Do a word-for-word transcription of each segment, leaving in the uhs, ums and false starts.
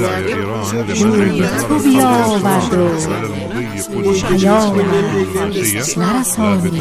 تو بیاورد و پیام نرسانی.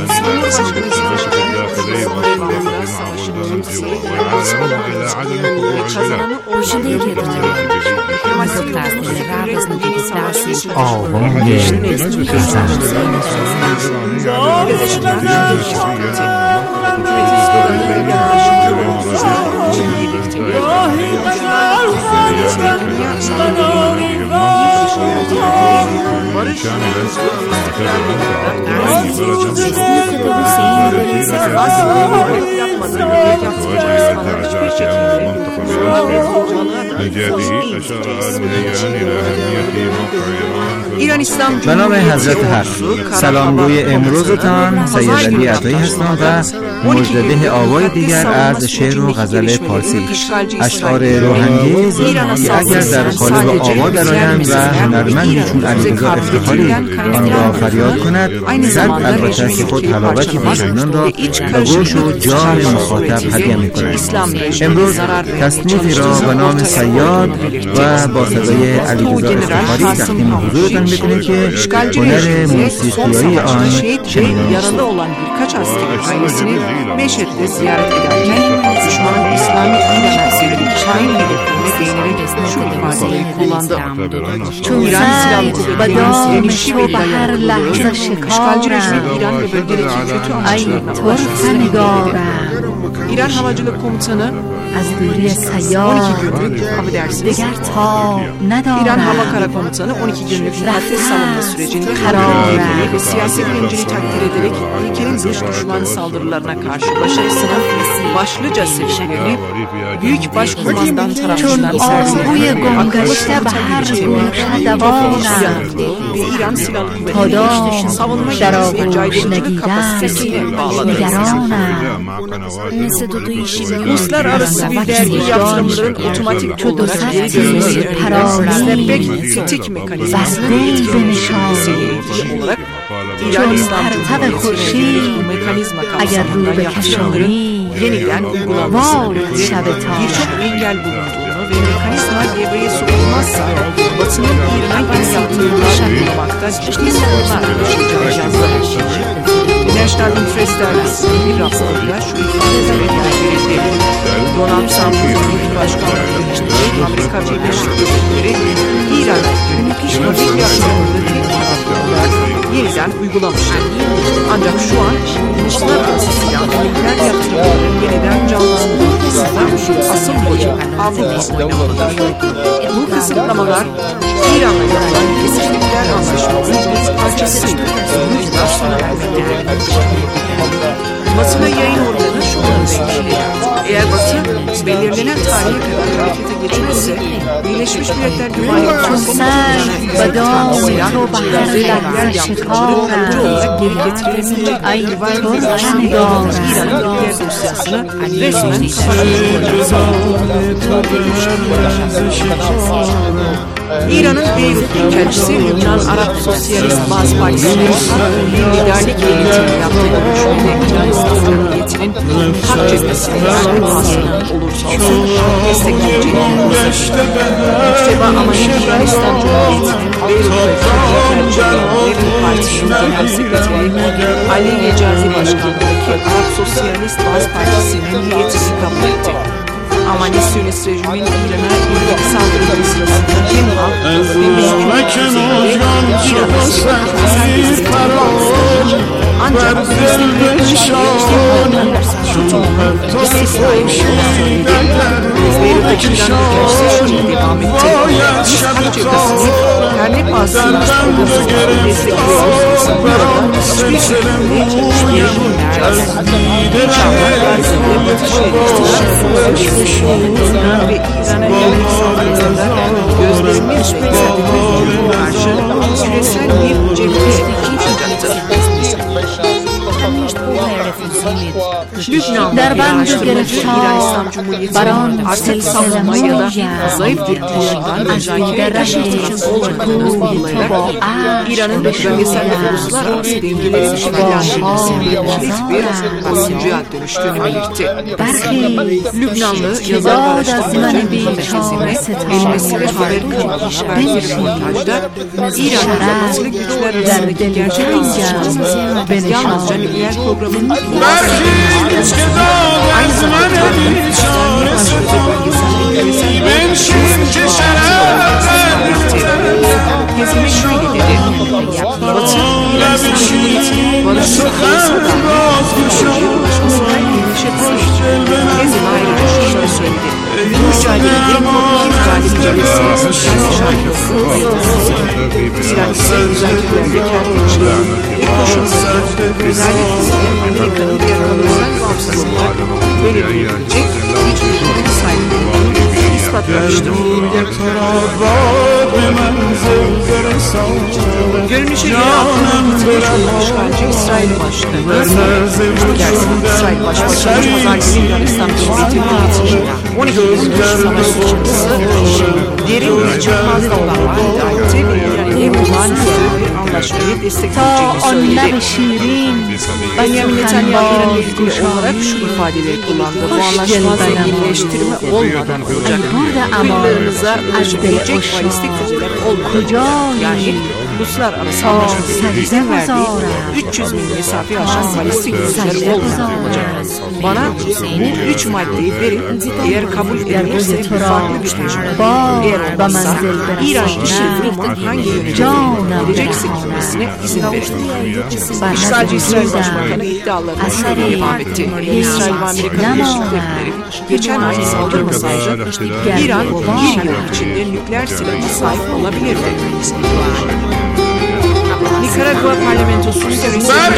به نام حضرت حق. سلامگوی امروزتان سید علی عطایی هستم و مجدده آوای دیگر از شعر و غزل پارسی. اشعار روحانگیز که اگر در قالب آوا درآیند و هنرمندی چون علیرضا افتخاری آن را فریاد کند، زد البته که خود حلاوتی باشندان را به گوش و جان مخاطب هدیه می‌کند. امروز تصنیفی را به نام صیاد و با صدای علیرضا افتخاری تقدیم حضورتان می‌کنیم که هنر موسیقیایی آن شنیدنی است. Birkaç askeri ailesini Meşhed'de ziyaret ederken düşmanın İslami İran Şahin hedeflerine değinerek şu ifadeyi kullandı. İran silahlı kuvvetlerinin yemişi ve dayanıklılığı, işgalci rejimin İran ve bölgedeki kötü amaçlarına ulaşmasını İran Havacılık Komutanı از دوری سیار دیگر تا ندارم. İran Hava Kara Komutanı on iki günlük müddet savunma sürecinde kararlılığı ve siyasi bilincini takdir ederek ülkenin dış düşman saldırılarına karşı başarısının başlıca sebeplerini Büyük Başkumandan tarafından sergilenen akıllı ve İran Silahlı Kuvvetleri'nin savunma gücü ve caydırıcılık kapasitesine bağladı. Uluslararası bir vergi yaptırımların otomatik olarak geri dönmesi önünde pek tetik mekanizmasının etkilenmesiyle olarak İran İslam Cumhuriyeti'nin bu mekanizma kapsamında yaptırımların yeniden uygulanmasının birçok engel bulunduğunu ve mekanizma devreye sokulmazsa Batı'nın İran'a yeni yaptırımlar uygulamakta ciddi sorunlar yaşayacağını Financial Interest Dergisi'nin bir raporunda şu ifadeleri verildi. Donald Trump'ın ilk başkanlığı yönettiği Amerika Birleşik Devletleri İran'a yönelik işbirliği yaptırımını tek taraflı olarak yeniden uygulamıştır. Ancak şu an uluslararası silahlı nükleer yaptırımların yeniden canlandırılmasında asıl rolü Avrupa oynamalıdır. Bu kısıtlamalar İran'la yapılan kesin nükleer anlaşmanın bir parçasıydı. Bu yıllar sona ermektedir. Batı'da yayın organı şu yönde işledi. Eğer Batı belirlenen tarihe kadar harekete geçmezse Birleşmiş Milletler Güvenlik Konseyi'ne yer yaptırımcılığı kalıcı olarak geri getirilebilecek güvenlik İran'ın nükleer dosyasını resmen İran'ın Beyrut Büyükelçisi Lübnan Arap Sosyalist Bazı Partisi'nin liderlik eğitimi yaptığı görüşünde İran İslam Cumhuriyeti'nin hak cephesinde her pahasına olursa olsun destekleyeceğini konuştu. Mükteba amacı İran İslam Cumhuriyeti'nin Beyrut ve Türkiye Nevin Partisi'nin Genel Sekreteri Ali Yecazi Başkanlığı'ndaki Arap Sosyalist Bazı Partisi'nin heyetini kabul etti. Ama ne Siyonist rejimin İran'a ilk saldırıları sırasında hem halk ve Müslüman üzerinde İran'a sebep ancak destekleri dışarıda tutumlu istisnai Beyrut'taki İran ülkesi şöyle devam etti. Biz hak cephesini her ne pahasına olursa destekliyoruz. Burada hiçbir şekilde işleri bilmez. İnşallah Gazze'de Batı şehirler ve İran'a yönelik saldırılarında gözlerimiz ve izlediklerine karşı küresel bir cephe çıkacaktır. Lübnan در بند İran گرفتار Cumhuriyeti بران artık savunma ya da zayıf bir duruşundan müzakere taşıtının olmadığını vurgulayarak İran'ın bölgesel ve uluslararası dengelerin şekillendirilmesinin kilit bir oyuncuya dönüştüğünü belirtti. Lübnanlı yazar araştırmacı Mehmet'in elmesi ve haber kanalına verdiği röportajda İran'ın ve batılı güçler arasındaki gerçek anlaşması yalnızca nükleer programının aynı zamanda gezime şöyle dedi. Batı İran Cumhuriyeti'nin barışçıl olsa da yıllaşmasına endişe duyuyor. Gezime ayrıca şöyle söyledi. Bu mücadele en korkunç galip gelirse kendi şarkısı olmasın. Silahlısı müzakerelerde kendi içinde bir koşulları özellikle Amerika'nın diğer kalırsal bağımsızlığına belirleyebilecek hiçbir konu sahibi olduğunu ispatlamıştır. Görünüşe göre Afgan'ın işgalci İsrail Başkanı dersin İsrail Başbakanı Pazar günü Yunanistan Cumhuriyeti'nin on iki Temmuz savaş suçlusu derin ve çıkmaz olanlar iddia etti ve İran'ın olağanüstü bir anlaşmayı destekleyeceğini söyledi. Benjamin Netanyahu İran'la ilgili olarak şu ifadeleri kullandı. Bu anlaşma zenginleştirme olmadan olacak. Kıyılarınıza ulaşabilecek balistik füzeler olmadan yani uluslararası anlaşmanın izin verdiği üç yüz mil mesafe aşan balistik füzeler olmadan olacak. Bana bu üç maddeyi verin. Eğer kabul edilirse farklı bir tecrübe. Eğer olmazsa İran işi durumu hangi yöne gidecekse gitmesine izin verir. İşgalci İsrail Başbakanı iddialarına şöyle devam etti. İsrail ve Amerika Birleşik Devletleri geçen ay saldırmasaydı İran bir yıl içinde nükleer silaha sahip olabilirdi. Nikaragua parlamentosunun görevi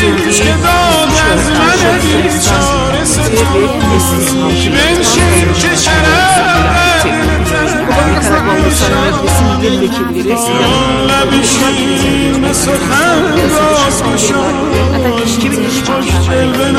Nikaragua Uluslararası Resim Milletvekilleri silahlı iki bin üç İsrail'in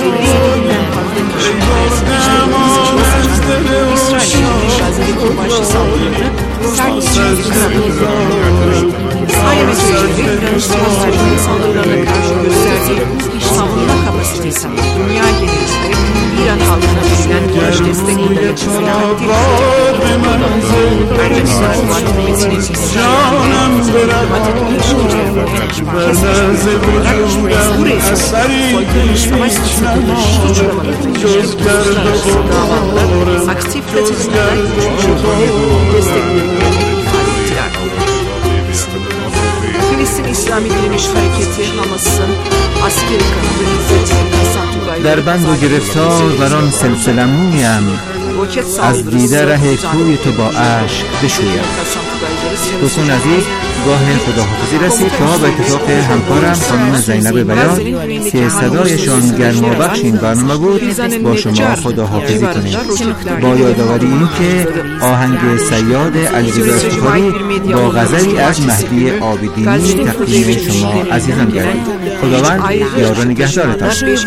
İsrail'in başlı saldırılarını sert bir kınadı. I M F üyeleri Yunanistan saldırılarına karşı gösterdiği savunma kapasitesini dünya genelinde İran halkına verilen güç destekleri açısından takdir etti. Ayrıca İsrail mahkemesinin İsrail'in diplomatik ilişkilerini kesmiştir olarak bu resmi soykırmış savaş suçlamaları ilişkin uluslararası davalarda aktif katılımlara güçlü şekilde desteklerini ifade ettiler. Filistin İslami Direniş Hareketi Hamas'ın askeri kanadı İzzet Kassam Tugay'ı در بند و گرفتار بر آن سلسله مویم از دیده ره کوی تو با اشک بشویم. دوستان عزیز گاه خداحافظی رسید که ها به اتفاق همکارم خانم زینب بیات که صدایشان گرم و بخش این برنامه بود با شما خداحافظی کنیم با یادآوری این که آهنگ صیاد علیرضا افتخاری با غزلی از مهدی عابدینی تقدیم شما عزیزان گردید. خداوند یار و نگهدارتان.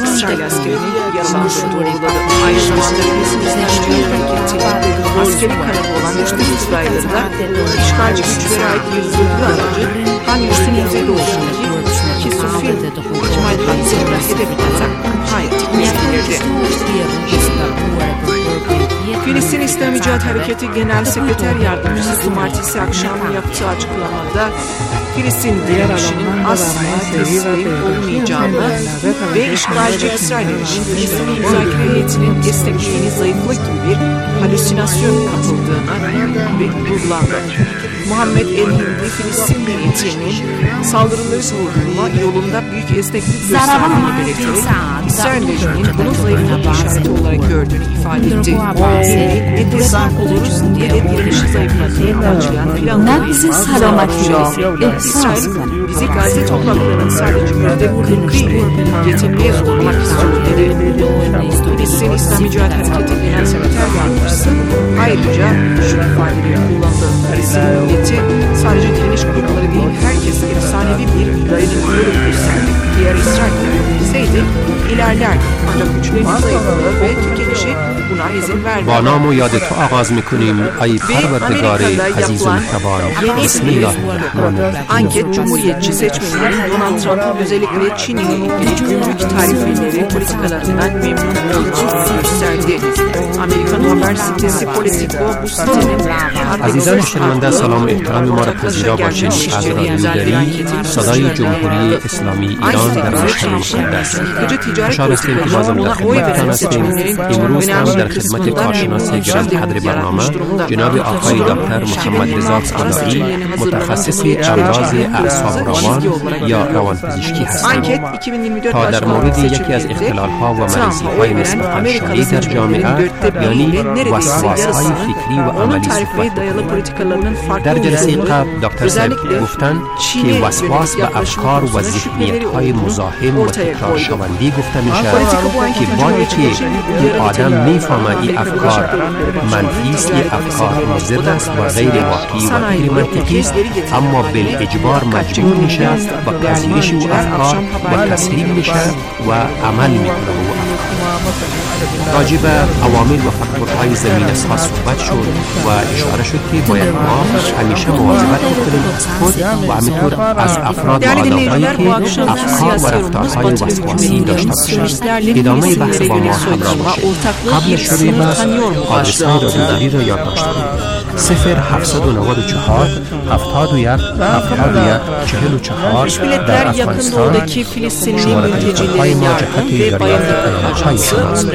Askeri kanadı olan Üçlü İsrail'de işgalci güçlere ait bir zırhlı aracı Han Yusuf'un doğusundaki iki Sufil İcmal hadisini edebilirse hayat etkilenirdi. Filistin İslami Cihat Hareketi Genel Sekreter Yardımcısı cumartesi akşamı yaptığı açıklamada Filistin direnişinin asla teslim olmayacağını ve işgalci İsrail'in Filistin müzakere heyetinin destekleyeni zayıflık gibi bir halüsinasyon kapıldığını ve vurgulandı. Muhammed El-Hindi Filistin heyetinin saldırıları savunma yolunda büyük esneklik gösterdiğini belirterek İsrail rejiminin bunu zayıflık işareti olarak gördüğünü ifade etti. Ne destek oluruz ne de direnişi zayıflatmayı amaçlayan planlanan İsrail bizi Gazze topraklarının sadece yüzde kırkıyla yetinmeye zorlamak istiyor dedi. Filistin İslami Cihat Hareketi Genel Sekreter Yardımcısı ayrıca şu ifadeleri kullandı. Filistin milleti sadece direniş grupları değil herkes efsanevi bir dayanıklılık gösterdi. Diğer İsrail verilseydi ilerlerdi. Ancak güçlerini zayıfladı ve tükenişi buna izin vermedi. با نام و یاد تو آغاز میکنیم ای پروردگار عزیز و مهربان. بسم الله الرحمن الرحیم. Anket Cumhuriyetçi seçmenlerin Donald Trump'ın özellikle Çin'e ilgili gümrük tarifeleri politikalarından memnun olduğunu gösterdi. Amerikan haber sitesi Politico bu sitenin عزیزان شنونده سلام و احترام ما را پذیرا باشید. از رادیوداری صدای جمهوری اسلامی ایران در مشهد مقدس خوشحال هستیم که بازم در خدمتتان هستیم. امروز هم در خدمت کارشناس گرانقدر برنامه جناب آقای دکتر محمد رضا صالحی متخصص امراض اعصاب و روان یا روانپزشکی هستیم تا در مورد یکی از اختلال‌ها و مریضی‌های نسبتاً شایع در جامعه یعنی وسواس‌های فکری و عملی صحبت کنیم. در جلسه قبل دکتر صاحب گفتند که وسواس به افکار و ذهنیت‌های مزاحم و تکرار شونده گفته میشه که با اینکه این آدم میفهمه این افکار منفی است، این افکار مضر است و غیر واقعی و غیر منطقی است، اما بالاجبار مجبور میشه و پذیرش او افکار و تسلیم میشه و عمل میکنه او افکار. راجع به عوامل و فاکتورهای زمینه ها صحبت شد و اشاره شد که باید ما همیشه مواظبت کنیم از خود و همینطور از افراد و آدم‌هایی که افکار و رفتارهای وسواسی داشته باشند. ادامه بحث با ما همراه باشید. قبل شروع بحث آدرس‌های رادیوداری را یادداشت کنید. صفر هفتصد و نود و چهار هفتاد و یک هفتاد و یک چهل و چهار در افغانستان شماره تلفن‌های ما جهت دریافت پیام‌های شماست.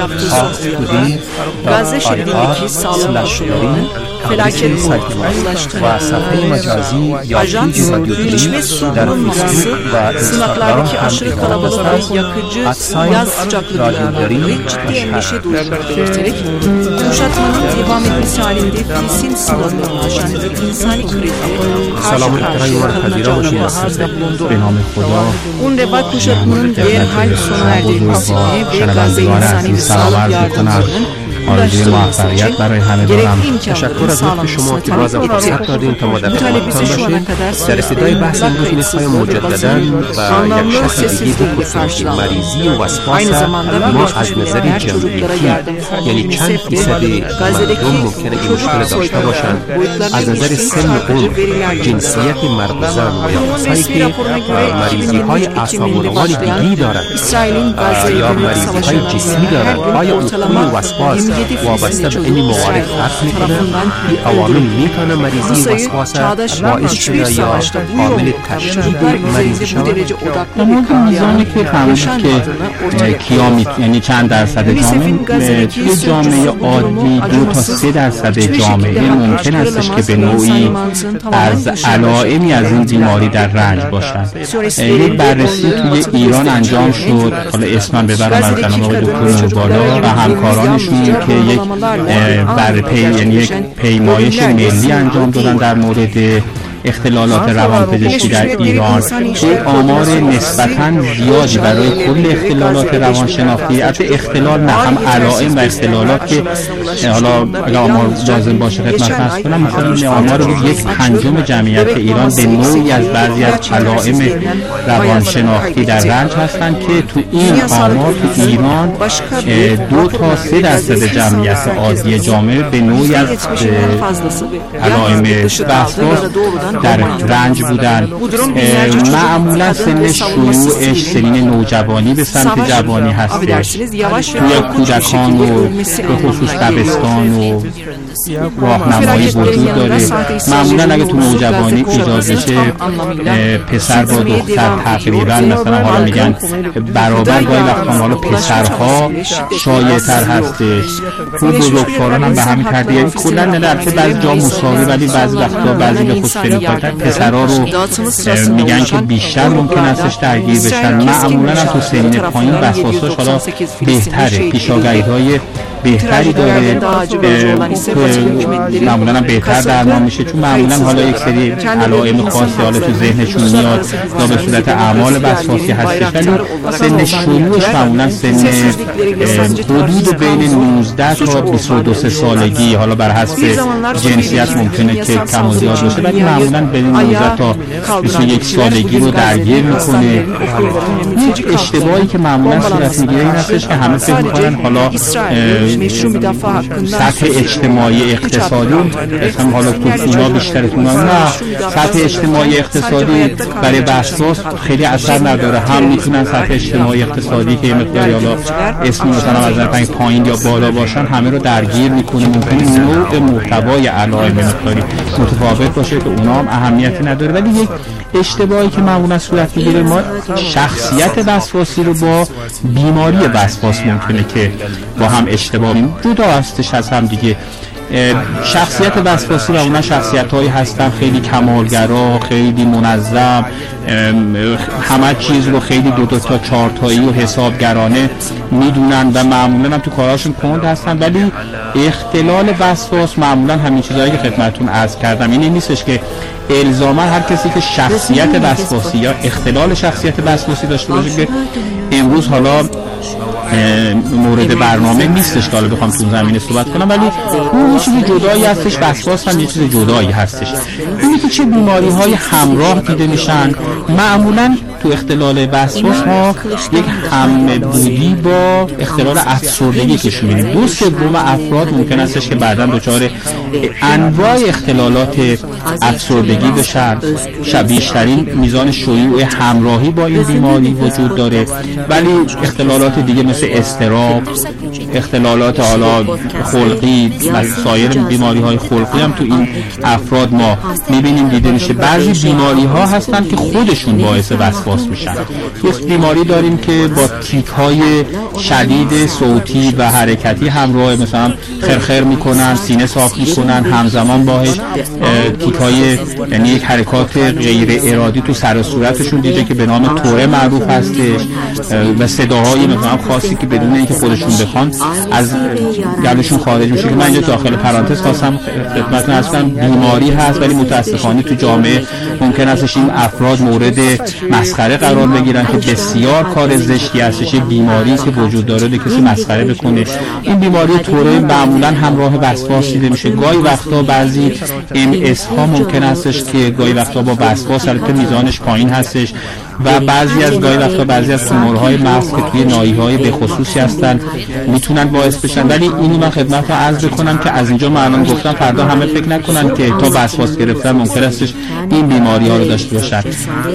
آفتودی گازه شنیدگی سالم شدن فلاکت uzlaştırma و صفحه مجازی یا پیج رادیوداری در فیسبوک و اینستاگرام aşırı kalabalık ve yakıcı yaz sıcaklığı ciddi endişe duyduğunu belirterek kuşatmanın devam etmesi halinde Filistin sınırlarını aşan bir insani krizi karşı karşıya kalınacağını arzda bulundu. Un reva kuşatmanın derhal sona erdirilmesini ve Gazze insani ve sağlık yardımlarının آرزوی موفقیت برای همه دارم. تشکر از لطف شما که باز هم فرصت دادین تا ما در خدمتتان باشیم. در ابتدای بحث امروز می‌خوایم مجدداً و یک شخص دیگه بپرسیم که مریضی و وسواس ما از نظر جمعیتی یعنی چند فیصد مردم ممکنه این مشکل داشته باشند، از نظر سن عمر، جنسیت مرد و زن و یا کسایی که مریضی‌های اعصاب و روان دیگی دارند یا مریضی‌های جسمی دارند، آیا عفونی و وسواس وابسته به این موارد فرق میکنه؟ این عوامل میتونه مریضی وسواس باعث شده یا عامل تشدید مریضی شود؟ اما میزانی که فهمید که کیا می یعنی چند درصد جامعه توی جامعه عادی دو تا سه درصد جامعه ممکن استش که به نوعی از علائمی از این بیماری در رنج باشن. یک بررسی توی ایران انجام شد، حالا اسمان ببرم از جناب آقای دکتر نوربالا و همکارانشون که یک بر پی یعنی یک پیمایش ملی انجام دادن در مورد اختلالات روانپزشکی در ایران که آمار نسبتاً زیادی برای کل اختلالات روانشناختی، البته اختلال نه هم علائم و اختلالات که حالا اگر آمار لازم باشه خدمت عرض کنم، مثلا آمار رو یک پنجم جمعیت ایران به نوعی از بعضی از علائم روانشناختی در رنج هستند که تو این آمار تو ایران دو تا سه درصد جمعیت عادی جامعه به نوعی از علائم وسواس در رنج بودن. معمولا سن شیوعش سنین نوجوانی به سمت جوانی هستش. توی کودکان و به خصوص دبستان و راهنمایی وجود داره. معمولا اگه تو نوجوانی ایجاد بشه پسر با دختر تقریبا مثلا حالا میگن برابر، گاهی وقتا حالا پسرها شایع تر هستش. تو بزرگسالان هم به همین ترتیب کلا نه البته بعضی جا مساوی، ولی بعضی وقتا بعضی به خصوص پسرها رو میگن که بیشتر ممکن استش درگیر بشن. معمولا هم تو سنین پایین وسواساش حالا بهتره، پیشاگری‌های بهتری داره، معمولا هم بهتر درمان میشه، چون معمولا حالا یک سری علائم خاصی حالا تو ذهنشون میاد یا به صورت اعمال وسواسی هستش، ولی سن شروعش معمولا سن حدود بین نوزده تا بیست و دو سالگی، حالا بر حسب جنسیت ممکنه که کم و زیاد باشه، ولی معمولا بین نوزده تا بیست و یک سالگی رو درگیر میکنه. یک اشتباهی که معمولا صورت میگیره این هستش که همه فکر میکنن حالا سطح اجتماعی اقتصادی مثلا حالا تو اینا بیشترتون نه، سطح اجتماعی اقتصادی برای وسواس خیلی اثر نداره. هم میتونن سطح اجتماعی اقتصادی که مقداری حالا اسم مثلا از نظر پایین یا بالا باشن همه رو درگیر میکنه. ممکنه نوع محتوای علائم مقداری متفاوت باشه که اونا هم اهمیتی نداره، ولی یک اشتباهی که معمولا صورت میگیره ما شخصیت وسواسی رو با بیماری وسواس ممکنه که با هم اشتباه جدا هستش از هم دیگه. شخصیت وسواسی و اونها شخصیت‌هایی هستن خیلی کمالگرا، خیلی منظم، همه چیز رو خیلی دو دو تا چهار تایی و حسابگرانه میدونن و معمولا هم تو کارهاشون کند هستن. ولی اختلال وسواس معمولا همین چیزایی که خدمتتون عرض کردم اینه نیستش که الزاما هر کسی که شخصیت وسواسی یا اختلال شخصیت وسواسی داشته باشه که امروز حالا مورد برنامه نیستش که حالا بخوام تو زمینه صحبت کنم، ولی اون چیز جدایی هستش. وسواس هم یه چیز جدایی هستش. اینی که چه بیماری های همراه دیده میشن. معمولا تو اختلال وسواس ها یک همبودی با اختلال افسردگی که می‌بینیم. دو سوم افراد ممکن استش که بعداً دچار انواع اختلالات افسردگی بشن. بیشترین میزان شیوع همراهی با این بیماری وجود داره، ولی اختلالات دیگه مثل اضطراب، اختلالات حالا خلقی و سایر بیماری های خلقی هم تو این افراد ما میبینیم دیده میشه. بعضی بیماری ها هستن که خودشون باعث وسواس میشن. یک بیماری داریم که با تیک های شدید صوتی و حرکتی همراه، مثلا خرخر میکنن، سینه صاف میکنن، همزمان باهش تیک های یعنی یک حرکات غیر ارادی تو سر و صورتشون دیده که به نام توره معروف هستش و صداهای مثلا خاصی که بدون اینکه خودشون بخوان از گلوشون خارج میشه. که من اینجا داخل پرانتز خواستم خدمتتون عرض کنم بیماری هست، ولی متاسفانه تو جامعه ممکن است این افراد مورد مسخره قرار بگیرن که بسیار کار زشتی هستش. بیماری که وجود داره که کسی مسخره بکنه. این بیماری توره معمولا همراه وسواس دیده میشه. گاهی وقتا بعضی ام اس ها ممکن استش که گاهی وقتا با وسواس البته میزانش پایین هستش و بعضی از گاهی وقتا بعضی از تومورهای مغز که توی ناحیه‌های به خصوصی هستن میتونن باعث بشن. ولی اینو من خدمتتون عرض بکنم که از اینجا معلوم گفتم فردا همه فکر نکنن که تا وسواس گرفتن ممکن استش این بیماری ها رو داشته باشن.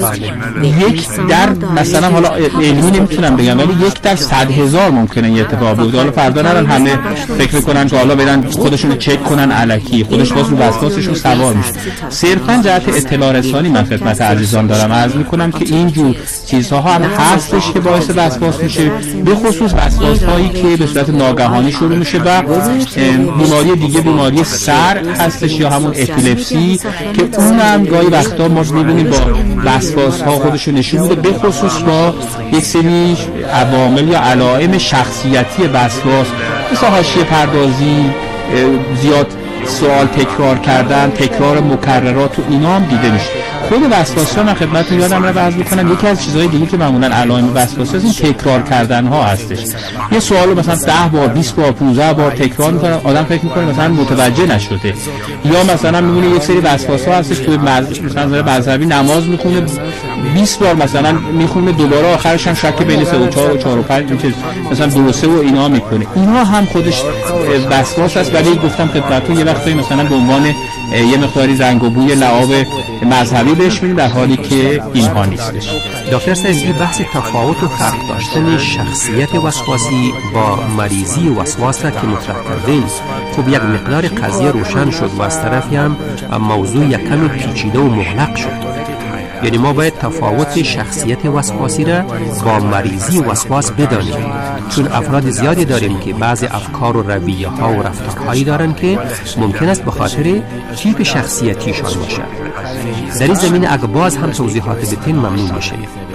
یک در مثلا حالا علمی نمیتونم بگم ولی یک در صد هزار ممکنه این اتفاق بیفته. حالا فردا نرن همه فکر کنن که حالا برن خودشون رو چک کنن الکی، خودش باز رو وسواسشون سوار میشه. صرفا جهت اطلاع رسانی من خدمت عزیزان دارم عرض میکنم که اینجور چیزها هم هستش که باعث وسواس میشه، به خصوص وسواس هایی که به صورت ناگهانی شروع میشه و بیماری دیگه بیماری سر هستش یا همون اپیلپسی که اونم گاهی وقتا ما میبینیم با وسواس ها خودشون نشون میده، به خصوص با یک سری عوامل یا علائم شخصیتی وسواس مثل حاشیه پردازی، زیاد سوال تکرار کردن، تکرار مکررات و اینا هم دیده میشه. خود وسواسی من خدمتتون یادم رو عرض می‌کنم یکی از چیزهای دیگه که معمولا علائم وسواسی این تکرار کردن ها هستش. یه سوالو مثلا ده بار، بیست بار، پانزده بار تکرار می‌کنه، آدم فکر می‌کنه مثلا متوجه نشده. یا مثلا می‌بینه یک سری وسواس‌ها هستش که مثلا مذهبی نماز می‌خونه بیست بار مثلا می‌خونه دوباره آخرش هم شک بین سه و چهار و چهار و پنج میشه مثلا درسته و اینا می‌کنه. اینا هم خودش وسواس است. ولی گفتم خدمتتون یه وقتی مثلا به عنوان یه مقداری زنگ و بوی لعاب مذهبی بهش می‌بینید در حالی که اینها نیستش. دکتر سعیدی بحث تفاوت و فرق داشتن شخصیت وسواسی با مریضی وسواس را که مطرح کردین، خب یک مقدار قضیه روشن شد و از طرفی هم موضوع یک کمی پیچیده و مغلق شد. یعنی ما باید تفاوت شخصیت وسواسی را با مریضی وسواس بدانیم، چون افراد زیادی داریم که بعضی افکار و رویه ها و رفتارهایی دارن که ممکن است به خاطر تیپ شخصیتیشان باشه. در این زمینه اگه باز هم توضیحات بتین ممنون میشه.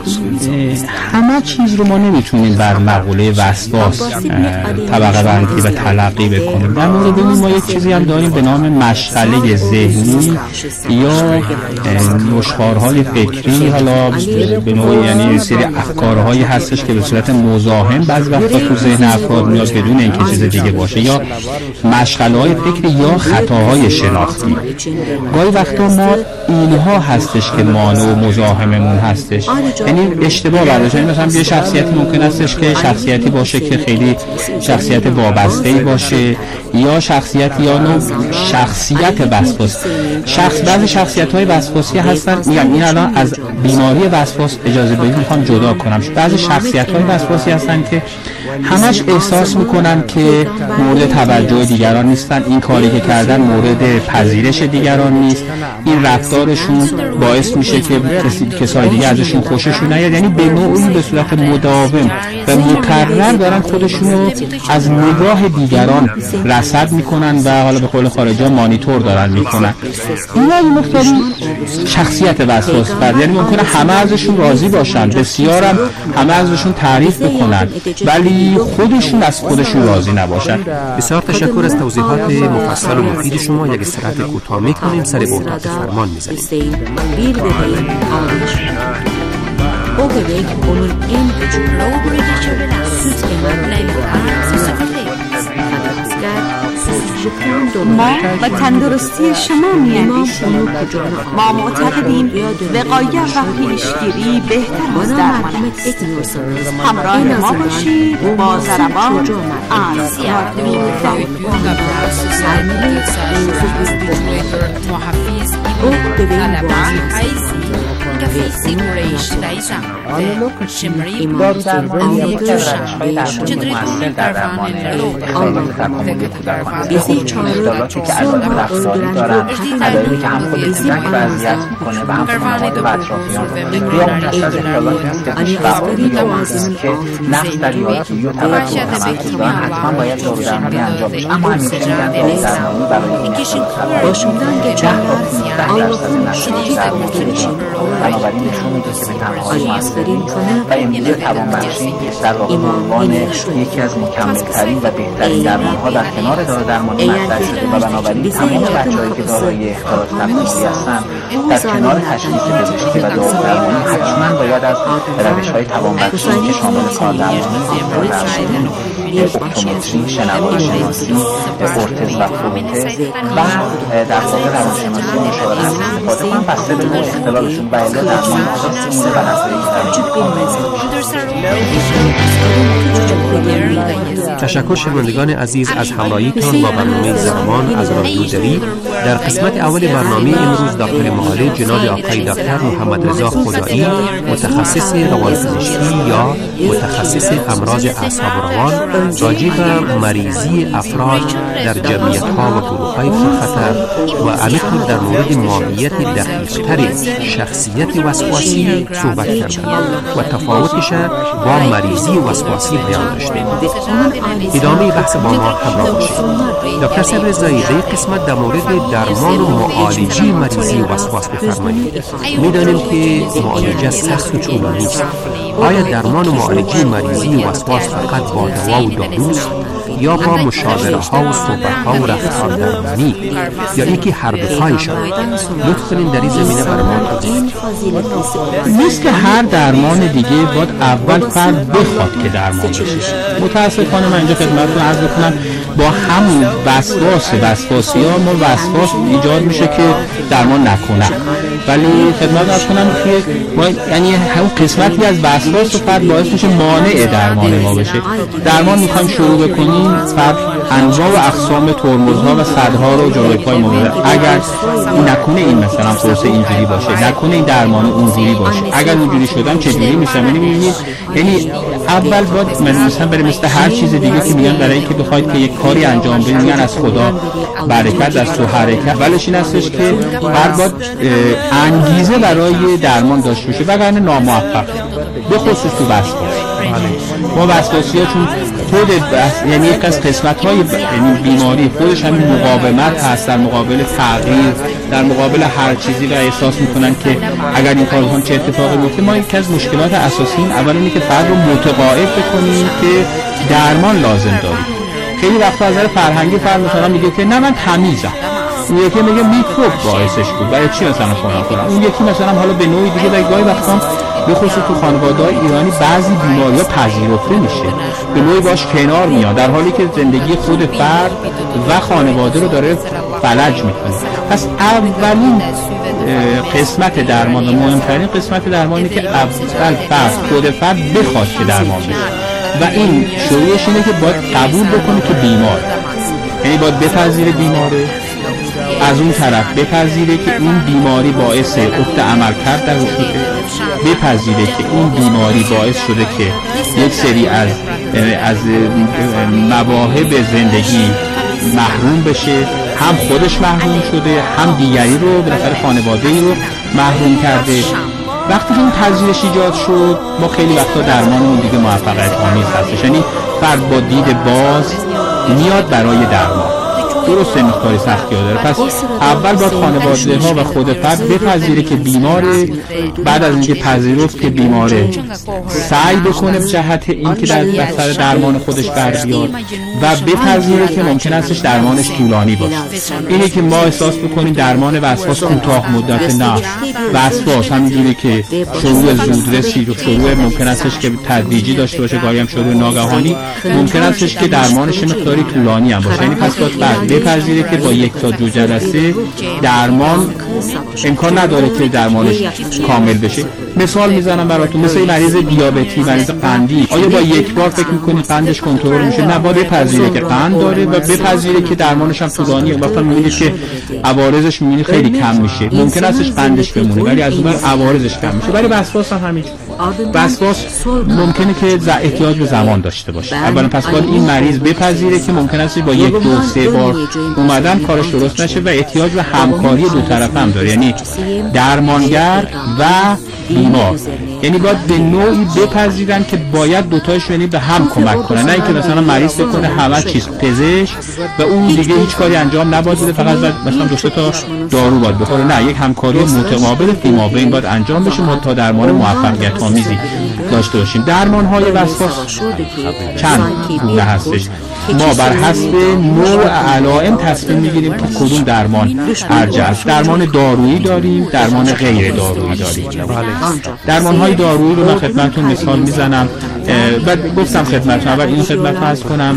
همه چیز رو ما نمیتونیم بر مقوله وسواس طبقه بندی و تلقی بکنیم. در مورد این ما یک چیزی هم داریم به نام مشغله ذهنی یا نشخوارهای فکری، حالا به نوعی یعنی سری افکارهایی هستش که به صورت مزاحم بعضی وقتا تو ذهن افراد میاد بدون اینکه چیز دیگه باشه، یا مشغله‌های فکری یا خطاهای شناختی. گاهی وقتا ما اینها هستش که مانع و مزاحممون هستش، یعنی اشتباه برداشت. مثلا یه شخصیتی ممکن هستش که شخصیتی باشه که خیلی شخصیت وابسته‌ای باشه، یا شخصیتی یا نوع شخصیت وسواس. شخص بعضی شخصیت‌های وسواسی هستن، میگم این الان از بیماری وسواس اجازه بدید میخوام جدا کنم. بعضی شخصیت‌های وسواسی هستن که همش احساس میکنن که مورد توجه دیگران نیستن، این کاری که کردن مورد پذیرش دیگران نیست، این رفتارشون باعث میشه که کسای دیگه ازشون خوششون نیاد، یعنی به نوعی به صورت مداوم و مکرر دارن خودشونو از نگاه دیگران رصد میکنن و حالا به قول خارجی ها مانیتور دارن میکنن. اینا این مقداری شخصیت وسواس بر، یعنی ممکنه همه ازشون راضی باشن، بسیارم همه ازشون تعریف بکنن، ولی خودشون از خودشون راضی نباشن. بسیار تشکر از توضیحات مفصل و مفید شما. یک استراحت کوتاه میکنیم، سر بهداد فرمان میزنیم. ما و تندرستی شما می‌اندیشیم. ما معتقدیم وقایت و پیشگیری بهتر از درمان است. همراه ما باشید با ضربان از اختلالاتی که علائم رفتاری دارن، علائمی که هم خود کودک رو اذیت میکنه و هم خانواده و اطرافیان. یا متصل اختلالاتی هست که توش فعال می‌آورند که نقص در یادگیری و توجه و تمرکز دارن، حتما باید دارو درمانی انجام بشه. اما همیشه میگن دارو درمانی برای این اختلالات با شدن ده تا پانزده درصد نتایج درمانی میشه. بنابراین نشون میده که به تنهایی موثر نیست و امروزه توانبخشی در واقع به عنوان یکی از مکمل‌ترین و بهترین درمان‌ها در کنار دارو درمانی مطرح شده و بنابراین تمام بچه‌هایی که دارای اختلالات تفکیری هستند در کنار تشخیص پزشکی و دارو درمانی حتما باید از روش‌های توانبخشی که شامل کاردرمانی، دارودرمانی، اپتومتری، شنوایی شناسی، ارتز و فروتز و در واقع روانشناسی و مشاوره استفاده کنند بسته به نوع اختلالشون و الا درمان خاصی مونده و تشکر شنوندگان عزیز از همراهیتان با برنامه زمان از رادیو دری. در قسمت اول برنامه امروز داخل معالج جناب آقای دکتر محمد رضا خدایی، متخصص روانپزشکی یا متخصص امراض اعصاب و روان، راجع به مریضی افراد در جمعیت‌ها و گروه‌های پرخطر و همینطور در مورد ماهیت دقیق‌تر شخصیت وسواسی صحبت کردند و تفاوتش با مریضی وسواسی بیان داشتیم. ادامه بحث با ما همراه باشید. دکتر صاحب رضایی، در قسمت در مورد درمان و معالجه مریضی وسواس بفرمایید. می‌دانیم که معالجه سخت و طولانی است. آیا درمان و معالجه مریضی وسواس فقط با دوا و داروست یا با مشاوره ها و صحبت ها و رفتار درمانی یا یکی هر دوتایشان؟ لطف کنین در این زمینه برای ما توضیح. مثل هر درمان دیگه باید اول فرد بخواد که درمان بشه. متاسفانه من اینجا خدمتتون عرض بکنم با همون وسواس وسواسی ها ما وسواس ایجاد میشه که درمان نکنه، ولی خدمت عرض کنم که ما یعنی همون قسمتی از وسواس فرد باعث میشه مانع درمان ما بشه. درمان میخوایم شروع بکنیم، فرد انواع و اقسام ترمزها و صدها رو جلوی پای ما میذاره. اگر نکنه این مثلا پروسه اینجوری باشه، نکنه این درمان اونجوری باشه، اگر اونجوری شدم چجوری میشه؟ یعنی میبینید یعنی اول باید مثلا برای مثل هر چیز دیگه که میگن برای اینکه بخواید که یک کاری انجام بدید میگن از خدا برکت از تو حرکت، ولش این هستش که هر باید انگیزه برای درمان داشته باشه وگرنه ناموفق. به خصوص تو وسواس. ما وسواسی‌ها چون خود بس... یعنی یک از قسمت‌های ب... یعنی بیماری خودش همین مقاومت هست در مقابل تغییر، در مقابل هر چیزی و احساس میکنن که اگر این کار کنن چه اتفاقی میفته. ما یک از مشکلات اساسی این اول اینه که فرد رو متقاعد بکنیم که درمان لازم داریم. خیلی وقتا از نظر فرهنگی فرد مثلا میگه که نه من تمیزم، اون یکی میگه میکروب باعثش بود، برای چی مثلا فلان کنم، اون یکی مثلا حالا به نوعی دیگه در گاهی وقتا به خصوص تو خانواده‌های ایرانی بعضی بیماری‌ها پذیرفته میشه، به نوعی باش کنار میاد، در حالی که زندگی خود فرد و خانواده رو داره فلج میکنه. پس اولین قسمت درمان و مهمترین قسمت درمان اینه که اول فرد خود فرد بخواد که درمان بشه و این شروعش اینه که باید قبول بکنه که بیمار، یعنی باید بپذیره بیماره، از اون طرف بپذیره که این بیماری باعث افت عملکرد در شده، بپذیره که این بیماری باعث شده که یک سری از از مواهب زندگی محروم بشه، هم خودش محروم شده هم دیگری رو بالاخره خانواده‌ای رو محروم کرده. وقتی که این پذیرش ایجاد شد ما خیلی وقتا درمانمون دیگه موفقیت آمیز هستش، یعنی فرد با دید باز میاد برای درمان. درسته مقداری سختی ها داره، پس اول باید خانواده ها و خود فرد بپذیره که بیماره، بعد از اینکه پذیرفت که بیماره سعی بکنه به جهت این که در بستر درمان خودش بر بیاد و بپذیره که ممکن استش درمانش طولانی باشه. اینه که ما احساس بکنیم درمان وسواس کوتاه مدت، نه، وسواس همینجوری که شروع زودرسی و شروع ممکن استش که تدریجی داشته باشه، گاهی هم شروع ناگهانی، ممکن استش که درمانش مقداری طولانی هم باشه. یعنی پس باید بپذیره که با یک تا دو جلسه درمان امکان نداره که درمانش کامل بشه. مثال میزنم براتون، مثل مریض دیابتی، مریض قندی، آیا با یک بار فکر میکنید قندش کنترل میشه؟ نه، باید بپذیره که قند داره و بپذیره که درمانش هم طولانیه. مثلا میبینید که عوارضش میبینید خیلی کم میشه، ممکن استش قندش بمونه ولی از اون ور عوارضش کم میشه. ولی وسواس هم همین، وسواس ممکنه که احتیاج به زمان داشته باشه. اولا پس باید این مریض بپذیره که ممکن است با یک دو سه بار اومدن کارش درست نشه و احتیاج به همکاری دو طرفه هم داره، یعنی درمانگر و بیمار. یعنی باید به نوعی بپذیرن که باید دوتایش یعنی به هم کمک کنن، نه اینکه مثلا مریض بکنه همه چیز پزشک و اون دیگه هیچ کاری انجام نباید بده، فقط مثلا دو تا دارو باید بخوره. نه، یک همکاری متقابل فیما بین باید انجام بشه تا درمان موفقیت آمیزی داشته باشیم. درمان های وسواس چند گونه هستش، ما بر حسب نوع علائم تصمیم میگیریم که کدوم درمان ارجح است. درمان دارویی داریم، درمان غیر دارویی داریم. درمان های دارویی رو من خدمتتون مثال میزنم و گفتم خدمتتون اول این خدمتتون عرض کنم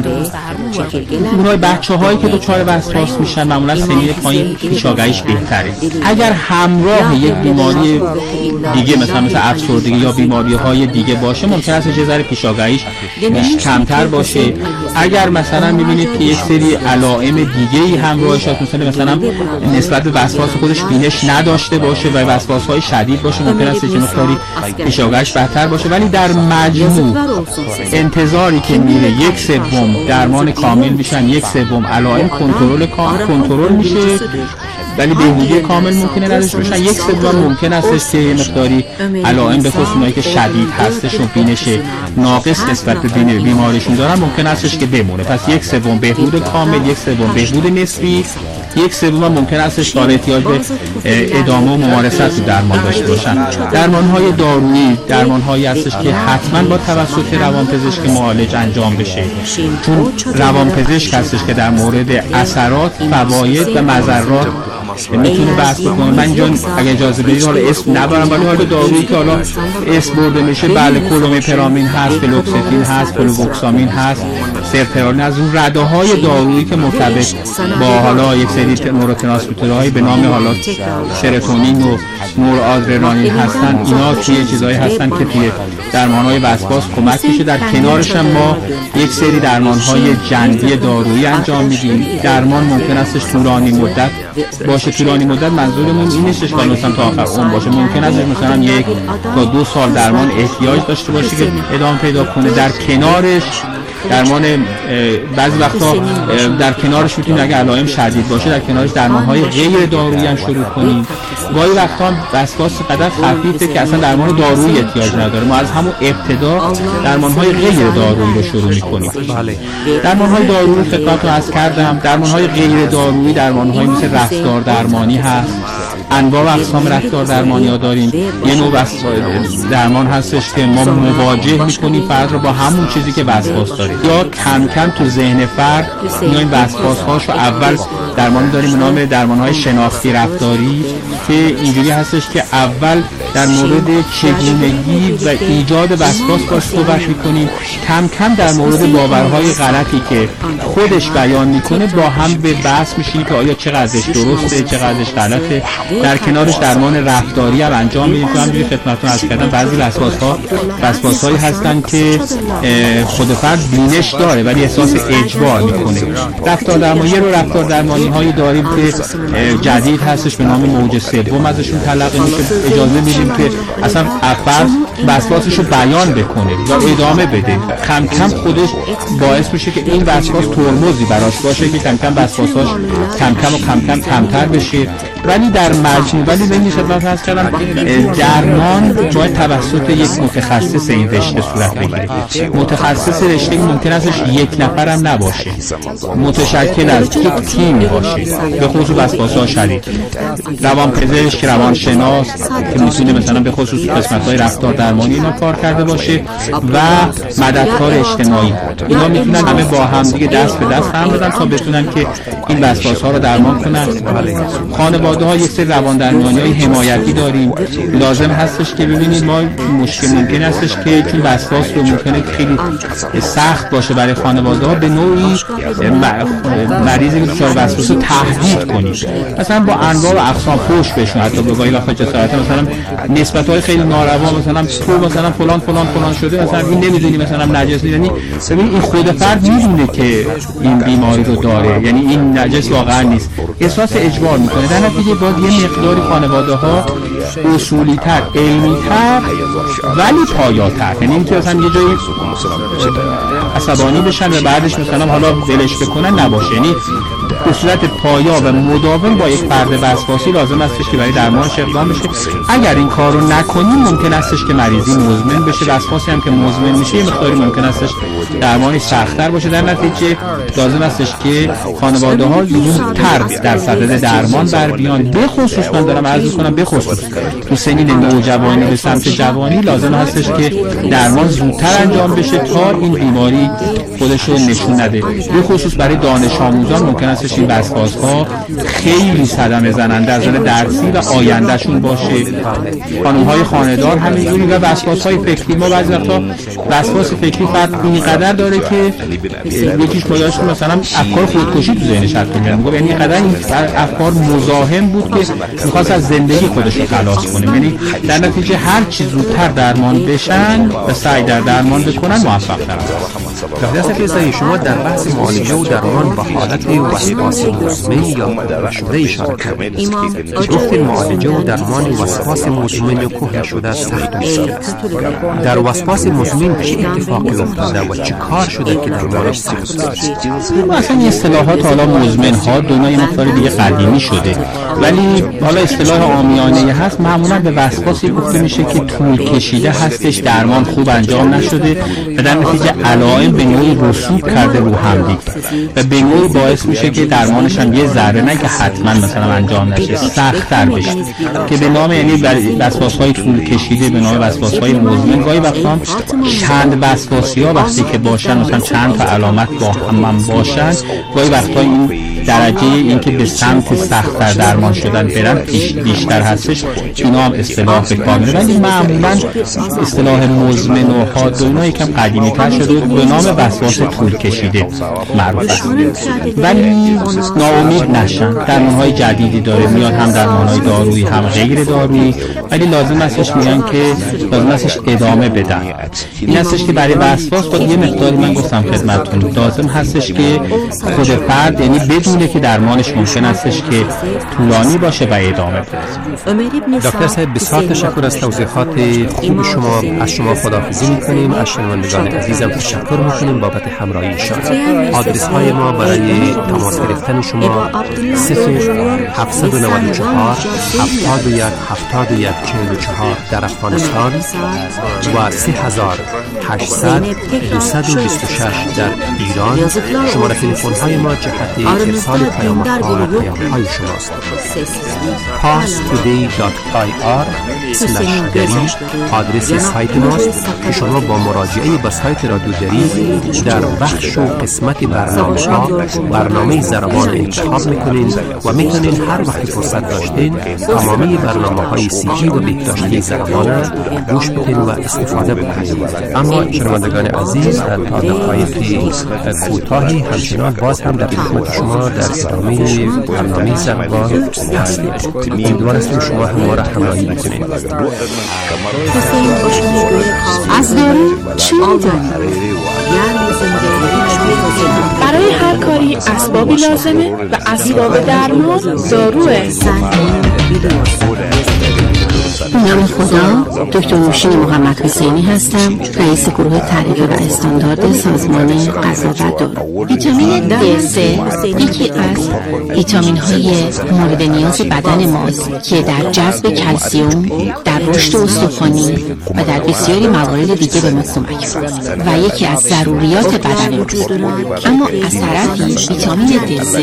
اونهای بچه‌هایی که دچار وسواس میشن معمولا سنین پایین پیشاگریش بهتره. اگر همراه یک بیماری دیگه مثلا مثل افسردگی یا بیماری‌های دیگه باشه ممکن است یه ذره پیشاگریش کمتر باشه. اگر مثلا میبینید که یک سری علائم دیگه‌ای همراهش هست، مثلا مثلا نسبت به وسواس خودش بینش نداشته باشه و وسواس‌های شدید باشه، ممکن است چه مقداری پیشاگریش بهتر باشه. ولی در مجموع انتظاری که میره یک سوم درمان کامل میشن، یک سوم علائم کنترل کنترل میشه ولی بهبودی کامل ممکنه نداشته باشن، یک سوم ممکن است که مقداری علائم به خصوص اونایی که شدید هستش و بینش ناقص نسبت به بیماریشون دارن ممکن استش که بمونه. پس یک سوم بهبود کامل، یک سوم بهبود نسبی، یک سوم ممکن استش داره احتیاج به ادامه و ممارست درمان داشته باشن. درمان‌های دارویی درمان‌هایی هستش که حتما با توسط روانپزشک معالج انجام بشه، چون روانپزشک هستش که در مورد اثرات، فواید و مضرات میتونه بحث بکنه. من اینجا اگه اجازه بدید حالا اسم نبرم، ولی حالا دارویی که حالا اسم برده میشه بله کلومیپرامین هست، فلوکستین هست، فلووکسامین هست، سرترالین، از اون رده های دارویی که مرتبط با حالا یک سری نوروترانسمیترهای به نام حالا سروتونین و نورآدرنالین هستن، اینا توی چیزایی هستن که توی درمان‌های وسواس کمک میشه. در کنارش هم ما یک سری درمان‌های جنبی دارویی انجام میدیم. درمان ممکن است طولانی مدت باشه، طولانی مدت منظورمون این نیستش که مثلا تا آخر عمر باشه، ممکن است مثلا یک تا دو سال درمان احتیاج داشته باشه که ادامه پیدا کنه. در کنارش درمان بعضی وقتا در کنارش میتونید اگه علائم شدید باشه در کنارش درمان‌های غیر دارویی هم شروع کنید. گاهی وقتا وسواس قدر خفیفه که اصلا درمان دارویی احتیاج نداره، ما از همون ابتدا درمان‌های غیر دارویی رو شروع می‌کنیم. بله. درمان‌های دارویی خدمتتون عرض کردم، درمان‌های غیر دارویی درمان‌های مثل رفتار درمانی هست. انواع و اقسام رفتار درمانی ها داریم. یه نوع درمان هستش که ما مواجه میکنیم فرد رو با همون چیزی که وسواس داره، یا کم کم تو ذهن فرد میایم وسواس هاشو اول درمانی داریم به نام درمان های شناختی رفتاری که اینجوری هستش که اول در مورد چگونگی و ایجاد وسواس باش صحبت میکنیم، کم کم در مورد باورهای غلطی که خودش بیان میکنه با هم به بحث میشینیم که آیا چقدرش درسته چقدرش غلطه. در کنارش درمان رفتاری هم انجام میدیم که همونجوری خدمتتون عرض کردم بعضی وسواس‌ها وسواس‌هایی هستن که خود فرد بینش داره ولی احساس اجبار میکنه. رفتار درمانی رو رفتار درمانی هایی داریم که جدید هستش به نام موج سوم ازشون تلقی میشه، اجازه میدیم که اصلا فرد وسواسش رو بیان بکنه یا ادامه بده، کم کم خودش باعث میشه که این وسواس ترمزی براش باشه که کم کم وسواساش کم کم و کم کم کمتر بشه. ولی در مجموع ولی نمیشه من عرض کردم درمان باید توسط یک متخصص این رشته صورت بگیره. متخصص رشته ممکن است یک نفر هم نباشه، متشکل از یک تیم باشه، به خصوص وسواس‌های شدید، روانپزشک، روانشناس که میتونه مثلا به خصوص قسمت‌های رفتار درمانی اینا کار کرده باشه و مددکار اجتماعی. اینا میتونن همه با هم دیگه دست به دست هم بدن تا بتونن که این وسواس‌ها رو درمان کنن. خانواده ها یک سری روان درمانی‌های حمایتی داریم. لازم هستش که ببینید ما مشکل ممکن هستش که چون وسواس رو ممکنه خیلی سخت باشه برای خانواده ها به نوعی مریضی که دچار وسواس رو تهدید کنیم، مثلا با انواع و اقسام فحش بهشون، حتی به گاهی وقتا جسارت مثلا نسبت‌های خیلی ناروا، مثلا تو مثلا فلان فلان فلان شده، مثلا این نمیدونی مثلا نجس، یعنی ببین این خود فرد میدونه که این بیماری رو داره، یعنی این نجس واقعا نیست، احساس اجبار میکنه. در نتیجه باید یه مقداری خانواده ها اصولی تر، علمی تر ولی پایاتر، یعنی اینکه مثلا یه جایی عصبانی بشن و بعدش مثلا حالا ولش بکنن نباشه، یعنی به صورت پایا و مداوم با یک فرد وسواسی لازم استش که برای درمانش اقدام بشه. اگر این کار رو نکنیم ممکن استش که مریضی مزمن بشه، وسواسی هم که مزمن میشه یه مقداری ممکن استش درمانی سخت‌تر باشه. در نتیجه لازم استش که خانواده ها زودتر در صدد درمان بر بیان. به خصوص من دارم عرض کنم به خصوص تو سنین نوجوانی به سمت جوانی لازم هستش که درمان زودتر انجام بشه تا این بیماری خودش رو نشون نده. به خصوص برای دانش آموزان ممکن است این وسواس‌ها خیلی صدمه زننده از نظر درسی و آیندهشون باشه. خانم‌های خانه‌دار همینجوری و وسواس‌های فکری. ما بعضی وقتا وسواس فکری فرد اینقدر داره که یکیش پایه‌اش مثلا افکار خودکشی تو ذهنش هست، میگه یعنی اینقدر این افکار مزاحم بود که می‌خواست از زندگی خودش رو خلاص کنه. یعنی در نتیجه هر چیز زودتر درمان بشن و سعی در درمان بکنن موفق‌ترن. دکتر فیضایی، شما در بحث معالجه و درمان با حالت وسواس مزمن یا مدرک شده اشاره کردید. گفتید معالجه و درمان وسواس مزمن و کهنه شده سخت است. در وسواس مزمن چه اتفاقی افتاده و چه کار شده که درمانش سخت است؟ اصلا این اصطلاحات حالا مزمن ها دنیای مختلف دیگه قدیمی شده، ولی حالا اصطلاح عامیانه هست. معمولا به وسواسی گفته میشه که طول کشیده هستش، درمان خوب انجام نشده و در نتیجه علائم به نوعی رسوب کرده رو همدیگه و به نوعی باعث میشه که درمانش هم یه ذره نه که حتما مثلا انجام نشه، سخت‌تر بشه که به نام یعنی وسواس‌های طول کشیده به نام وسواس‌های مزمن. گاهی وقتا چند وسواسی‌ها وقتی که باشن مثلا چند تا علامت با هم باشن، گاهی وقتا این درجه اینکه به سمت سخت‌تر درمان شدن برن بیشتر هستش. اینا هم اصطلاح به کار میره، ولی معمولا اصطلاح مزمن و حادثه یکم قدیمی‌تر شده به نام وسواس طول کشیده معروف است. ولی ناامید نشن، درمان‌های جدیدی داره میاد، هم درمان‌های دارویی هم غیر دارویی، ولی لازم استش میگن که لازم استش ادامه بدن. این هستش که برای وسواس با یه مقداری من گفتم خدمتتون لازم هستش که خود فرد یعنی بدون اصوله که درمانش ممکن استش که طولانی باشه و ادامه پیدا. دکتر صاحب بسیار تشکر از توضیحات خوب شما. از شما خداحافظی می‌کنیم. از شنوندگان عزیزم تشکر می‌کنیم بابت همراهیشان. آدرس های ما برای تماس گرفتن شما صفر هفت نه چهار هفتاد و یک هفتاد و یک چهل و چهار در افغانستان و سه هزار هشتصد دویست و بیست و شش در ایران. شماره تلفن های ما جهت ارسال پیام‌ها و پیام‌های شماست. پاس تودی دات آی آر اسلش دری آدرس سایت ماست که شما با مراجعه به سایت رادیو دری در بخش و قسمت برنامه ها برنامه زربان انتخاب میکنین و میتونین هر وقت فرصت داشتین تمامی برنامه های سیدی و بهداشتی زربان گوش بدین و استفاده بکنین. اما شنوندگان عزیز تا دقایقی کوتاهی همچنان باز هم در خدمت شما در ادامه برنامه زربان هستیم. امیدوار هستیم شما هم ما را همراهی بکنین. از دارو چی می‌دانی؟ برای هر کاری اسبابی لازمه و اسباب درمان داروه. نام خدا، دکتر نوشین محمد حسینی هستم، رئیس گروه تحقیق و استاندارد سازمان غذا و دارو. ویتامین دی سه یکی از ویتامین های مورد نیاز بدن ماست که در جذب کلسیم، در رشد استخوانی و در بسیاری موارد دیگه به ما کمک می‌کنه و یکی از ضروریات بدن ماست. اما از طرفی ویتامین دی سه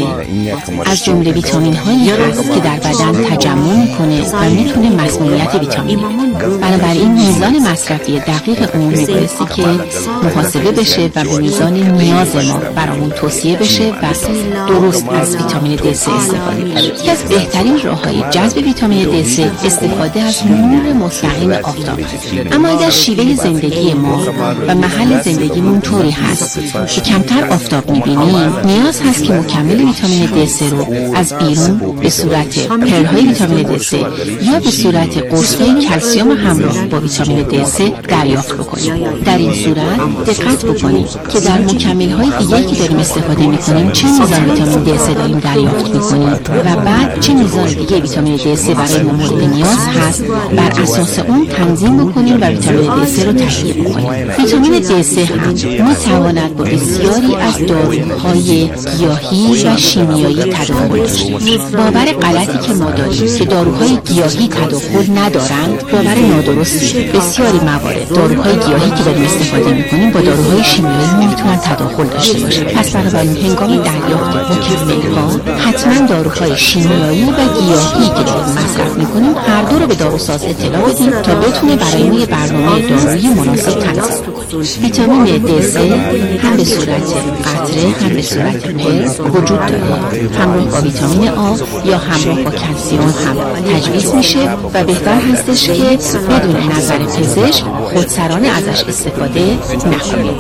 از جمله ویتامین هایی هست که در بدن تجمع میکنه و میتونه مسمومیت ویتامین. بنابراین میزان مصرفی دقیق اون میبایستی که محاسبه بشه و به میزان نیاز ما برامون توصیه بشه و درست از ویتامین دی سه استفاده بشه. یکی از بهترین راههای جذب ویتامین دی سه استفاده از نور مستقیم آفتاب است. اما اگر شیوه زندگی ما و محل زندگیمون طوری هست که کمتر آفتاب میبینیم، نیاز هست که مکمل ویتامین دی سه رو از بیرون به صورت پرهای ویتامین دی سه یا به صورت قرص‌های کلسیم همراه با ویتامین دی سه دریافت بکنیم. در این صورت دقت بکنید که در مکمل‌های دیگه‌ای که داریم استفاده می‌کنیم چه میزان ویتامین دی سه داریم دریافت می‌کنیم و بعد چه میزان دیگه ویتامین دی سه برای ما مورد نیاز هست، بر اساس اون تنظیم بکنیم و ویتامین دی سه رو تهیه بکنیم. ویتامین دی سه هم می‌تواند با بسیاری از داروهای گیاهی و شیمیایی تداخل داشته باشد. باور غلطی که ما داریم که داروهای گیاهی تداخل ندارند باور نادرستی. بسیاری موارد داروهای گیاهی که داریم استفاده می‌کنیم با داروهای شیمیایی نمیتونن تداخل داشته باشند. پس بنابراین هنگام دریافت مکمل‌ها حتما داروهای شیمیایی و گیاهی که داریم مصرف می‌کنیم هر دو رو به داروساز اطلاع بدیم تا بتونه برای ما برنامه دارویی مناسب تنظیم کنه. ویتامین دی سه هم به صورت قطره هم به صورت پر وجود داره. همراه با ویتامین آ یا همراه با کلسیم هم تجویز میشه و بهتر هستش که بدون نظر پزشک خودسرانه ازش استفاده نکنید.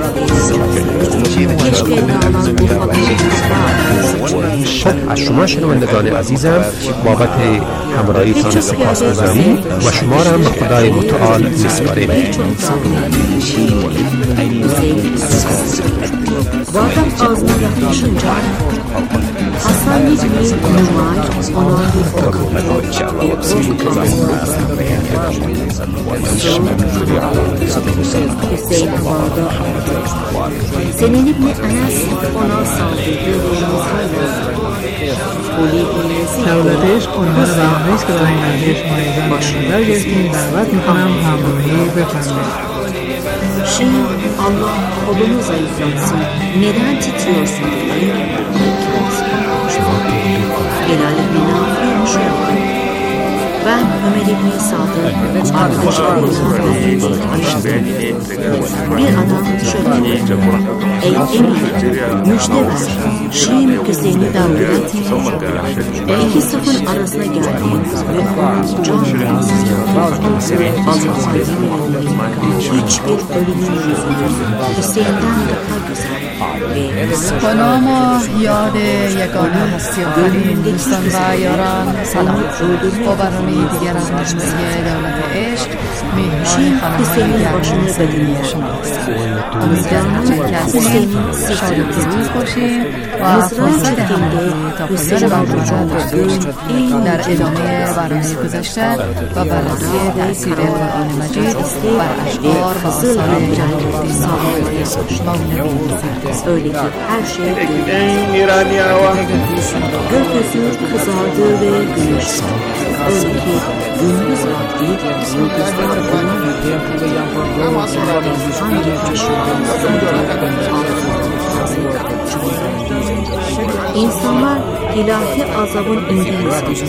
خب از شما شنوندگان عزیزم بابت همراهیتان سپاسگزاریم و شما را به خدای متعال می‌سپاریم. Vardım ağzına yaklaşınca Hasan İbni Numay ona Hüseyin vardı. Senin İbni Enes ona saldırdı دولتش اونها رو برنامه‌ای است که برای نزدیک شما ایزان در گرفتیم دعوت میکنم همراهی بفرمایید. Şimdi Allah kolunu zayıflatsın. Neden titriyorsun? Helal beni affetmiş oldu. Ben Ömer İbni Sadık arkadaşlarımla tanıştım. Bir adam şöyle dedi. Ey emir, müjde ver. Şii müküzeyni davranın. İki safın arasına geldi ve onun can vermesi. Allah'ın hiçbir ölümün yüzünü Hüseyin'den daha güzel. با نام و یاد یگانه هستی آفرین دوستان و یاران سلام. با برنامه برنامه دیگر از مجموعه دولت عشق میهمان خانم‌های گرم صمیمی شماست. امیدوارم که هستیم شاد و پیروز باشیم و فرصت همراهی تا پایان برنامه را داشته باشیم. در ادامه برنامه گذشته و بررسی تأثیر قرآن مجید بر اشعار و آثار جلال‌الدین öyle ki her şey gökyüzü kızardı ve güneşti. Öyle ki gündüz vakti yıldızlar bana hangi İnsanlar ilahi azabın indiğini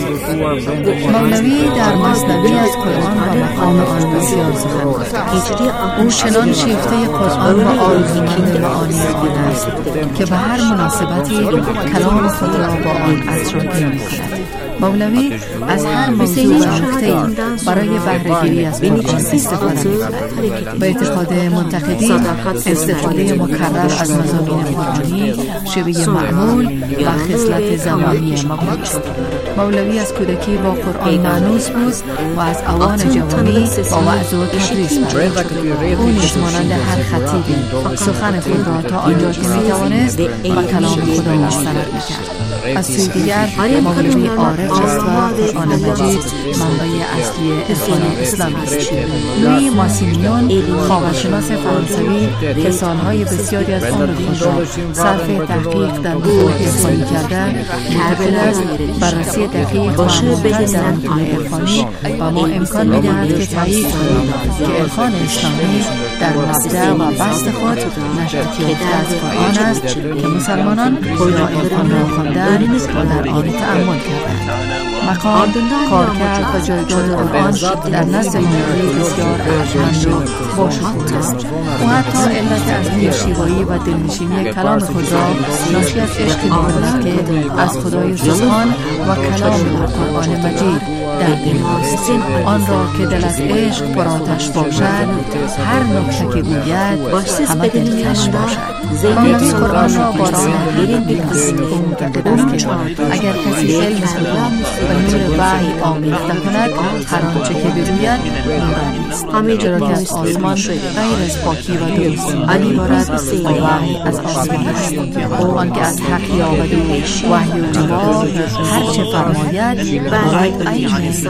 مولوی در مثنوی از قرآن و مقام آن بسیار سخن گفت. او چنان شیفته قرآن و آرزومند معانی آن است که به هر مناسبتی کلام خود را با آن اطراحی می‌کند. مولوی از هر موضوع و نکته‌ای برای بهره‌گیری از قرآن استفاده می‌کند. به اعتقاد منتقدین استفاده مکرر از مضامین قرآنی شیوه معمول و خصلت زمانی مقام است. مولوی از کودکی با قرآن مانوس بود و از اوان جوانی با وعظ و تدریس پرداخت. او نیز مانند هر خطیبی سخن خود را تا آنجا که می‌توانست و کلام خدا مستند می‌کرد. از سوی دیگر مولوی عارف است و قرآن مجید منبع اصلی عرفان اسلامی است. لویی ماسیمیون خاورشناس فرانسوی که سالهای بسیاری از عمر خود را صرف تحقیق در موضوع عرفانی کرده معتقد است بررسی دقیق و عمیق در متون عرفانی و ما امکان می‌دهد که تایید کنیم که عرفان اسلامی در مبدأ و بسط خود نشأت یافته از قرآن است که مسلمانان یا عرفان را خواندند و در آن تأمل کردند. مقام، کارکرد و جایگاه قرآن در نزد مولوی بسیار ارجمند و باشکوه است. او حتی علت اصلی شیوایی و دلنشینی کلام خود را ناشی از عشقی می‌داند که از خدای سبحان و کلام در قرآن مجید در دل است. آن را که دل از عشق پر آتش باشد، هر نکته که گوید همه دلکش باشد. مولوی قرآن را با راه حق می‌خواند. او معتقد است که اگر کسی علم خدا و نور وحی آمیخته کند، هر آنچه که بگوید نورانی است. چرا که از آسمان غیر از پاکی و درستی نمی‌بارد و وحی از آسمان است. او آنکه از حق یابد و وحی و جواب هر çe فرماید باید عین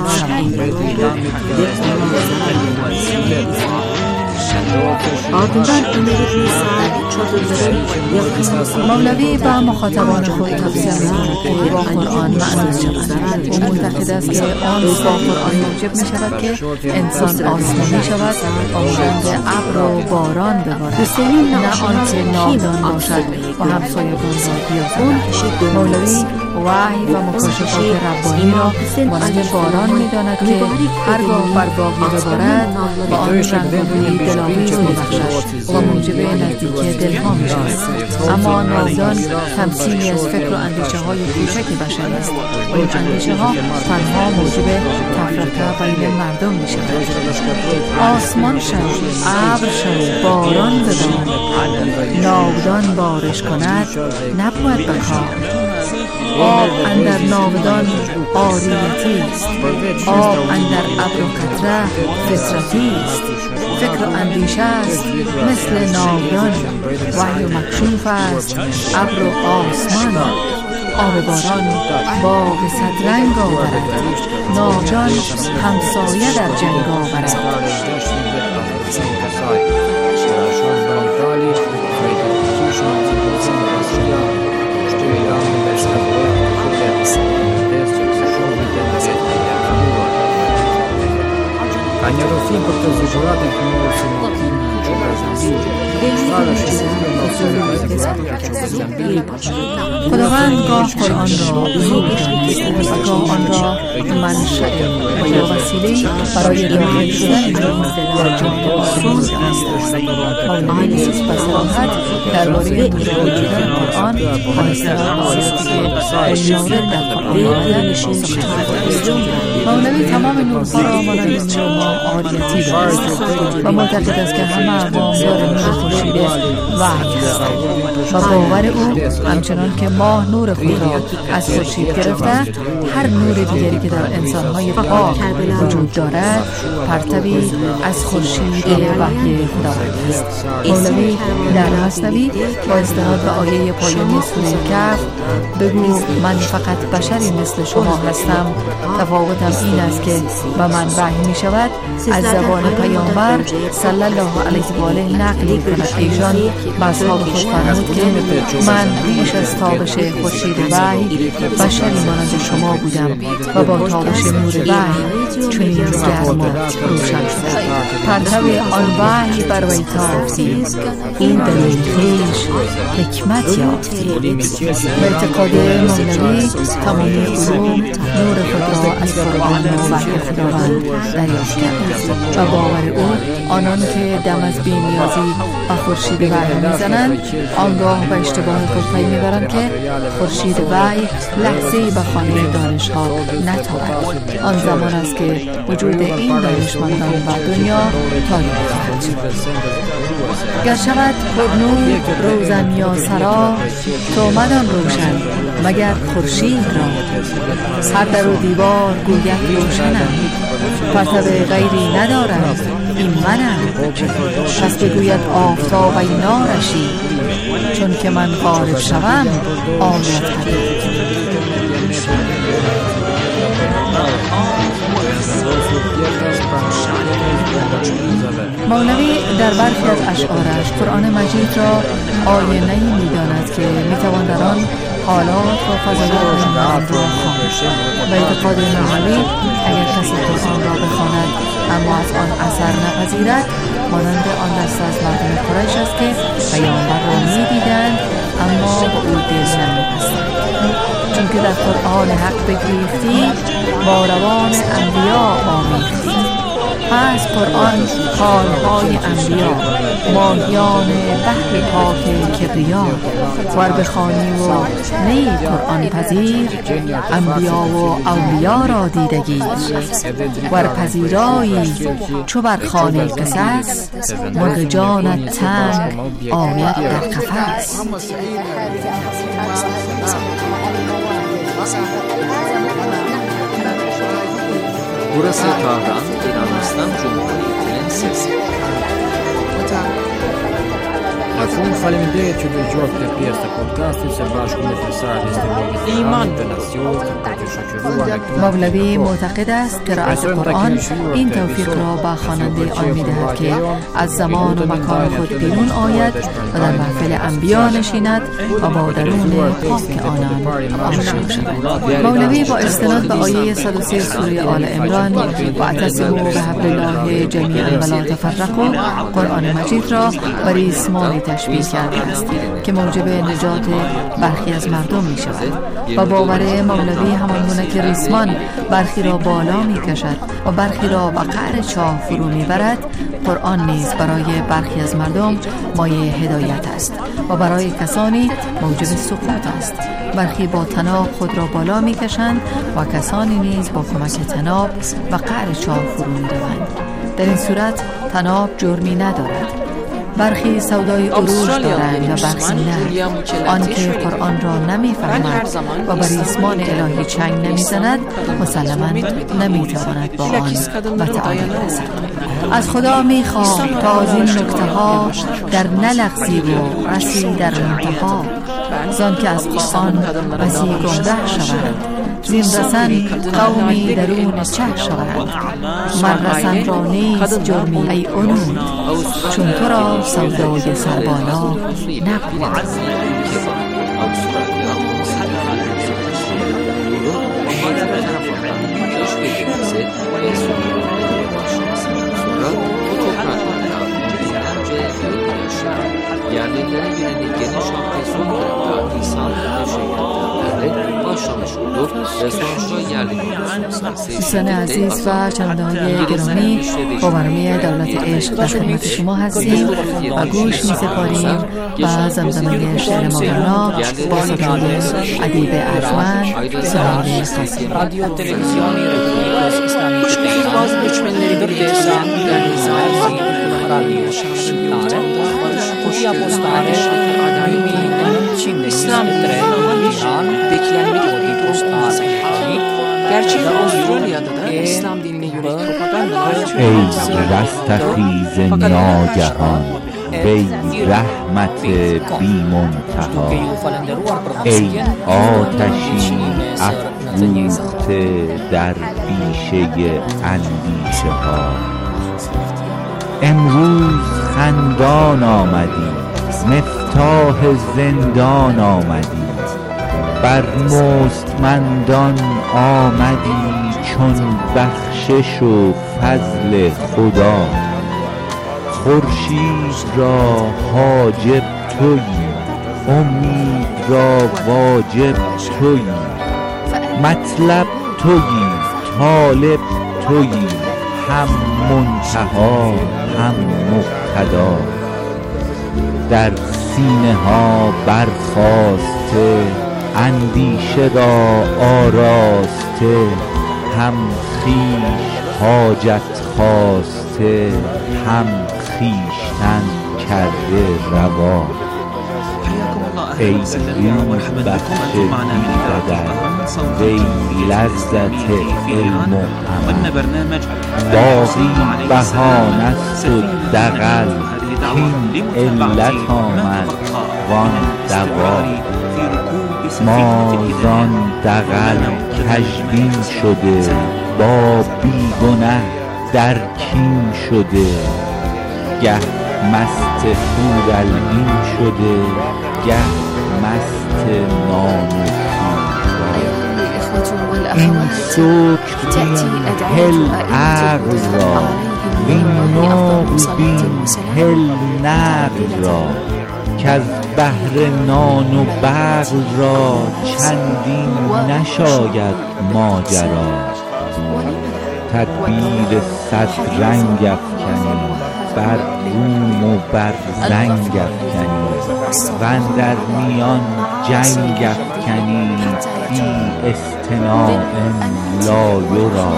مولوی با مخاطبان خود توصیه می‌کند که با قرآن مانوس شوند. او معتقد است که آن با قرآن موجب می‌شود که انسان آسمانی شود و مانند ابر و باران ببارد، نه آنچه نادان باشد و همسایگان را بیازارد. مولوی وحی و مکاشفات ربانی را مانند باران می‌داند که هرگاه بر باغی ببارد و آن رنگ و بوی دلاویز می‌بخشد و موجب نزدیکی دلها می‌شود. اما نادان تمثیلی از فکر و اندیشه‌های کوچک بشر است و این اندیشه‌ها تنها موجب تفرقه بین مردم می‌شود. آسمان شو، ابر شو، باران ببار، ناودان بارش کند نبود به کار. آب اندر ناودان عاریتی است، آب اندر ابر و قطره فطرتی است. فکر و اندیشه است مثل ناودان، وحی و مکشوف است ابر و آسمان. آب باران باغ صد رنگ آورد، ناجان همسایه در جنگ آورد. خداوند گاه قرآن را بزرگ و گاه آن را منشأ و یا وسیله برای داخل شدن در جای آسمان دانسته است. مولوی به صراحت درباره داخل شدن قرآن با اصطلاح آیاتی که مورد در قرآن آمده سخن گفته است. مولوی تمام نورها را مانند شما عاریتی دانست و معتقد است که همه اقوام نور خورشید وحی هستند و باور او همچنان که ماه نور خود را از خورشید گرفته، هر نور دیگری که در انسان‌های پاک وجود دارد پرتوی از خورشید وحی خداوند است. مولوی در مثنوی با استناد به آیه پایانی سوره کهف بگو من فقط بشری مثل شما هستم، تفاوتم این است که به من وحی می شود از زبان پیامبر صلی الله علیه و آله نقل می کند که ایشان به اصحاب خود فرمود که من پیش از تابش خورشید وحی بشری مانند شما بودم و با تابش نور وحی چنین گرم و روشن شد. پرتو آن وحی بر وی تافتی، این دلیل خویش حکمت یافتی. به اعتقاد مولوی تمامی علوم نور خود را از قرآن و وحی خداوند دریافت کرد و باور او آنان که دم از بی‌نیازی و خورشید وحی میزنند آنگاه به اشتباه خود پی میبرند که خورشید وحی لحظه‌ای به خانه دانش‌ها نتابد. آن زمان است که وجود این دانشمندان و دنیا تاریک خواهد شد. گر شود پرنور روزن یا سرا، تو مدان روشن مگر خورشید را. سر در و دیوار گوید روشنم، پرتو غیری ندارم این منم. پس بگوید آفتاب ای نارشی، چون که من غارب شوم آید حدید. مولوی در برخی از اشعارش قرآن مجید را آینه‌ای می‌داند که می‌توان در آن حالات و فضایات مردم را خواند. و اعتقاد مولوی اگر کسی قرآن را بخواند اما از آن اثر نپذیرد مانند آن دسته از مردم قریش است که پیامبر را می‌دیدند اما با او دل نمی‌بستند. چون که در قرآن حق بگریختی با روان انبیا آمیختی. پس قرآن حالهای انبیا، ماهیان بحر پاک کبریا، ور بخوانی و نی قرآن پذیر انبیا و اولیا را دیدگی. ور پذیرایی چو بر خانه قصص، مرغ جانت تنگ آید در قفس. Burası Tahran, İran İslam Cumhuriyeti'nin sesi. Acum falemindeje që dëgjuar këtë pjesë të podcastit së bashku me Fesarin Islamik Iman International که شکروان مولوی معتقد است قرائت قرآن این توفیق را به خواننده آن می‌دهد که از زمان و مکان خود بیرون آید و در محفل انبیا نشیند و با درون پاک آنان آشنا شود. مولوی با استناد به آیه صد و سه سوره آل عمران و اعتصموا بحبل الله جمیعا ولا تفرقوا قرآن مجید را به ریسمانی تشبیه کرده است که موجب نجات برخی از مردم می شود و باور مولوی همان گونه که ریسمان برخی را بالا می کشد و برخی را به قعر چاه فرو می برد، قرآن نیز برای برخی از مردم مایه هدایت است و برای کسانی موجب سقوط است. برخی با طناب خود را بالا می کشند و کسانی نیز با کمک طناب و قعر چاه فرو می روند. در این صورت طناب جرمی ندارد. برخی سودای عروج دارند و برخی نه. آنکه قرآن را نمی‌فهمد و بر ریسمان الهی چنگ نمی‌زند مسلماً نمی‌تواند با آن و تعالی رسد. از خدا می‌خوام تا از این نکته‌ها در نلغزی و رسی در منتها، زان که از قرآن بسی گمره شوند. زین رسن قومی درون چه شوند، من رسن را نیز جرمی ای عنود، چون تو را سودای سربالا نبود. Yerlilere yönelik geniş operasyonlarında insan ve şehirlerle başlamış olup ve sonuçta yerli nüfusun دوستان عزیز و شنوندگان گرامی، با برنامه دولت عشق در خدمت شما هستیم و گوش می‌سپاریم و زمزمه شعر مولانا با صدای ادیب ارجمند سهیل قاسمی. رادیو تلویزیونی رپوبلیک اسلامی ایران باز göçmenleri bir desem organizasyon رادیو شمشیاره خوشی apostare müminlerin Çin'de İslam İran beklenmedik bir dostlar gerçek Avustralya'da da İslam dinine yönelik propagandalar ای رستخیز ناگهان وی رحمت بی منتها ای آتشی افروخته در بیشه اندیشه ها امروز خندان آمدی مفتاح زندان آمدی بر مستمندان آمدی چون بخشش و فضل خدا خورشید را حاجب تویی امید را واجب تویی مطلب تویی طالب تویی هم منتها هم مقتدا در سینه ها برخاسته اندیشه را آراسته هم خویش حاجت خواسته هم خویشتن کرده روا ای روح بخش بی‌قدر وی لذت علم و عمل باقی بهانست و دغل کین علت آمد وان دوا ما زان دغل کژبین شده با بیگنه در کین شده گه مست حورالعین شده گه مست نان این سکر بین هل عقل را این نوع بین هل نقل را که از بحر نان و بغل را چندین نشاید ماجرا تدبیر صد رنگ افکنی بر روم و بر زنگ افکنی و اندر میان جنگ افکنی بی استناع لا یرا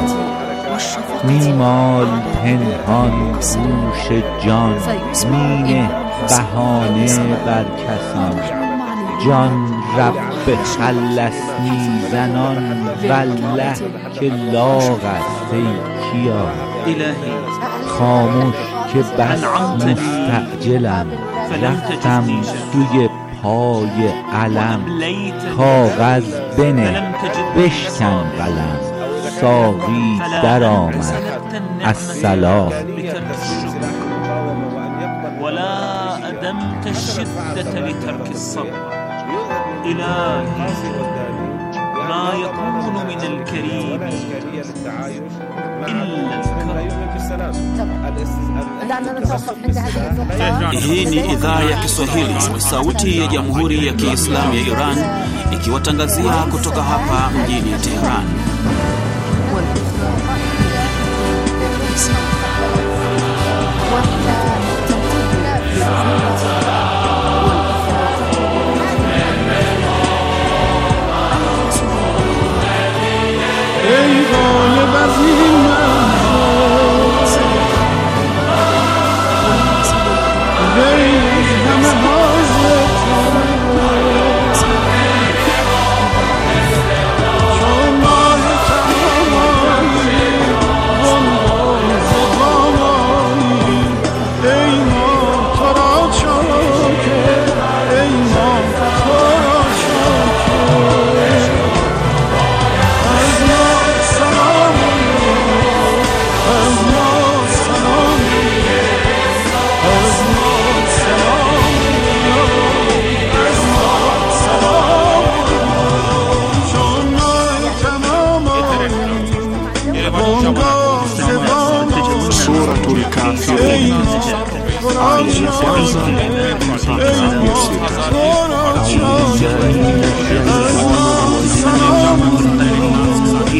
میمال پنهان گوش جان مینه بهانه بر کسان جان رب خلص میزنان والله که لاغ است ای کیا خاموش که بس مستعجلم رفتم سوی پای علم کاغذ بنه بشکن قلم ساقی در آمد السلام ولا أدمت الشدة لترك الصبر إلهي ما يكون من الكريم إلا Hii ni idhaa ya Kiswahili, sauti ya Jamhuri ya Kiislamu ya Iran, ikiwatangazia kutoka hapa mjini Tehran.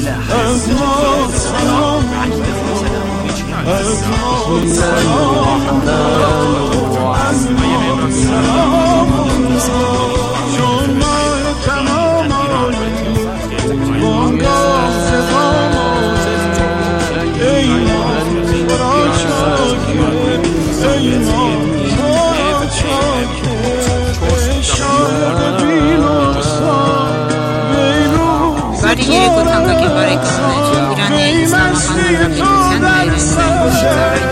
Bari yere gotanga ke bare kamne irane islam khanna ke nisan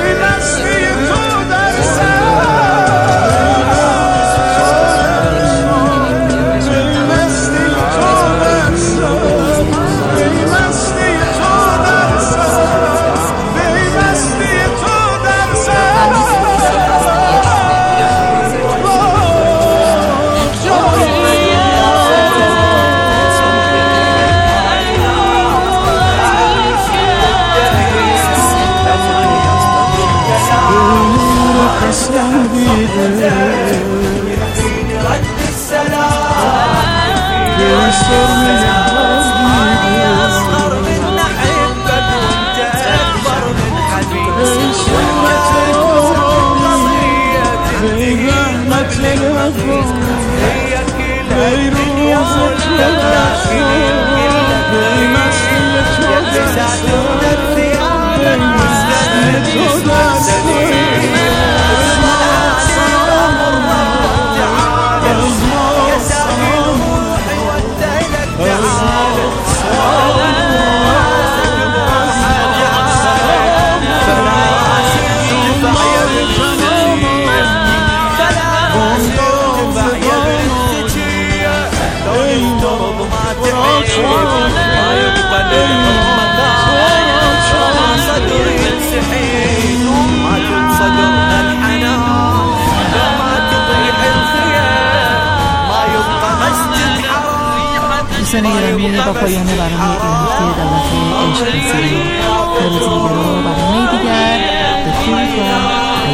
گرامی با پایان برنامه این هفته دعوت عشق سری تا روز دیگر و برنامه دیگر به خود و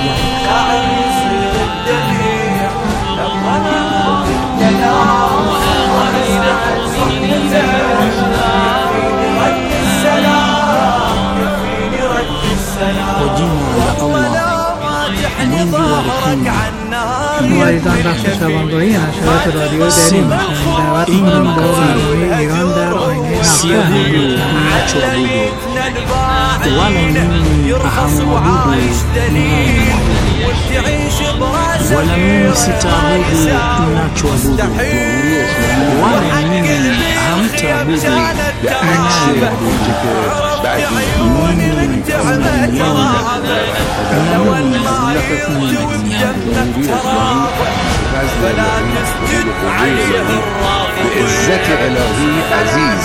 مایدان بخش شبانگاهی نشرات رادیو دری میشن دعوت میکنم با برنامه ایران در آینه هفته ولم ستعبدوا نعبد ولم هم تعبدوا بأنشاء بعزة إلهي عزيز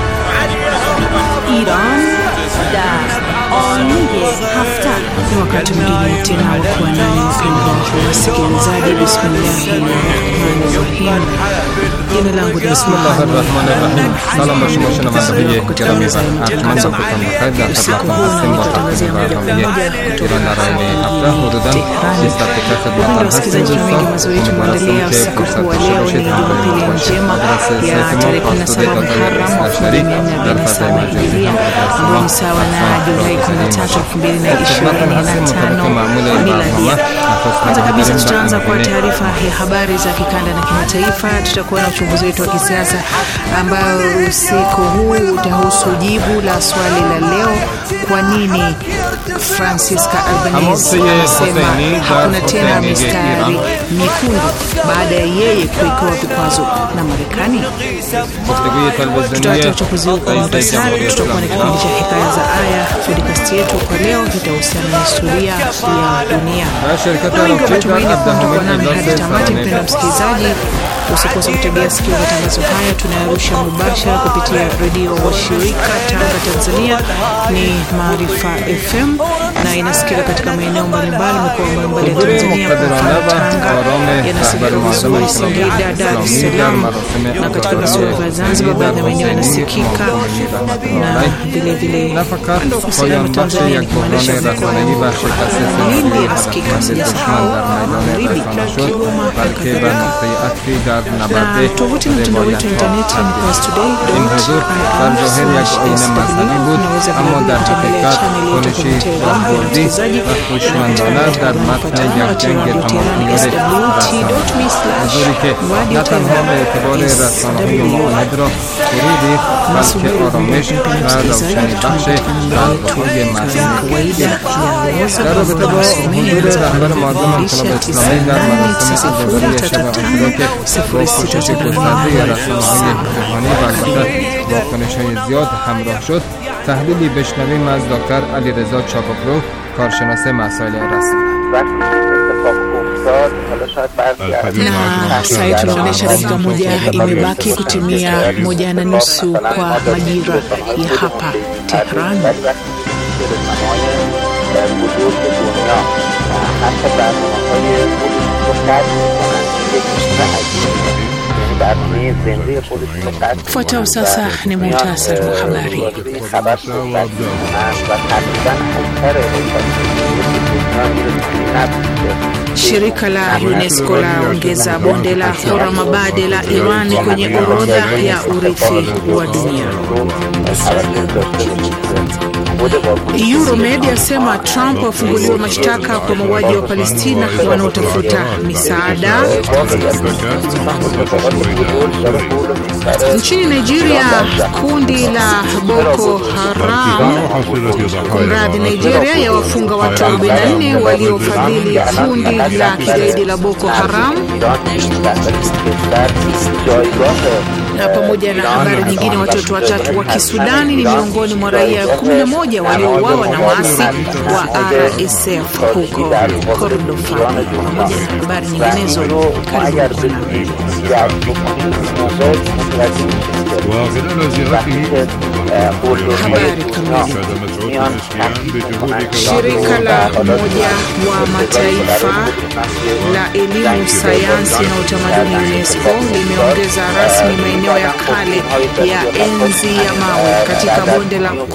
ایران در آینه هفته. Wakati mwingine tena wakuwa nani mpendwa wasikilizaji, bismillahirrahmanirrahim. Jina langu ni Bismillahirrahmanirrahim. Salam wa shukran wa grami wa ahman sa kutam khair da khidmat muslim wa taqdim barnamij Iran darani hafta hududan sista katika khidmat wasikilizaji wengi, mazoezi tunaendelea usiku wa leo. Ni Jumapili njema ya tarehe kumi na saba Muharram elfu mbili na arobaini na saba Hijiria, ambao ni sawa na Julai kumi na tatu elfu mbili na ishirini na tano Miladia. Kwanza kabisa tutaanza kwa taarifa ya habari za kikanda na kimataifa. Tutakuwa na uchunguzi wetu wa kisiasa ambao usiku huu utahusu jibu la swali la leo: kwa nini Francisca Albanese anasema hakuna tena mistari mekundu baada ya yeye kuwekewa vikwazo na Marekani? Tutatoa uchambuzi kwa muhtasari. Tutakuwa na kipindi cha hekaya za aya. Podcast yetu kwa leo itahusiana na historia ya dunia. Na wengi wanatumaini kwamba mtakuwa nami hadi tamati. Mpendwa msikilizaji, usikose kutegea sikio matangazo haya. Tunayarusha mubashara kupitia redio wa shirika Tanga, Tanzania ni Maarifa F M, na inasikika katika maeneo mbalimbali mikoa mbalimbali ya Tanzania, Tanga, yanasikika vizuri Singida, Dar es Salaam na katika visiwa vya Zanzibar baadhi ya maeneo yanasikika, na vile vile kando kusema Tanzania kumaanisha mikoa ya Lindi yanasikika, sijasahau Magharibi, Kigoma, Kadhalika. Na tovuti na mtandao wetu wa intaneti ni pastoday dot i r slash s w. Unaweza kutembelea channel yetu kupitia Telegram ya mchezaji na kutufuata katika mtandao wa s w dot me slash radio Tehran s w. Nasi wewe msikilizaji tunaitwa kawaida ya Rosa kwa mawasiliano ya kufundisha tisini na nane tisa sifuri tatu tano sifuri sita saba با کنش‌های زیاد همراه شد. تحلیلی بشنویم از دکتر علیرضا چاپاپرو، کارشناس مسائل رسمی. Na saa hii tunaonyesha dakika moja imebaki kutimia moja na nusu kwa majira ya hapa Tehran. Fuatao sasa ni muhtasari wa habari. Shirika la UNESCO laongeza bonde la Khorramabad la Iran kwenye orodha ya urithi wa dunia. Euromed yasema Trump afunguliwa mashtaka kwa mauaji wa Palestina wanaotafuta misaada. Nchini Nigeria, kundi la Boko Haram kumradhi Nigeria ya wafunga watu arobaini na nne waliofadhili kundi la kigaidi la Boko Haram. Na pamoja na habari nyingine, watoto watatu wa Kisudani ni miongoni mwa raia kumi na moja waliouawa na waasi wa R S F huko Kordofan. Pamoja na habari nyinginezo, karibu habari kamili. Shirika la Umoja wa Mataifa la Elimu, Sayansi na Utamaduni UNESCO limeongeza rasmi maeneo ya kale ya enzi ya mawe katika bonde la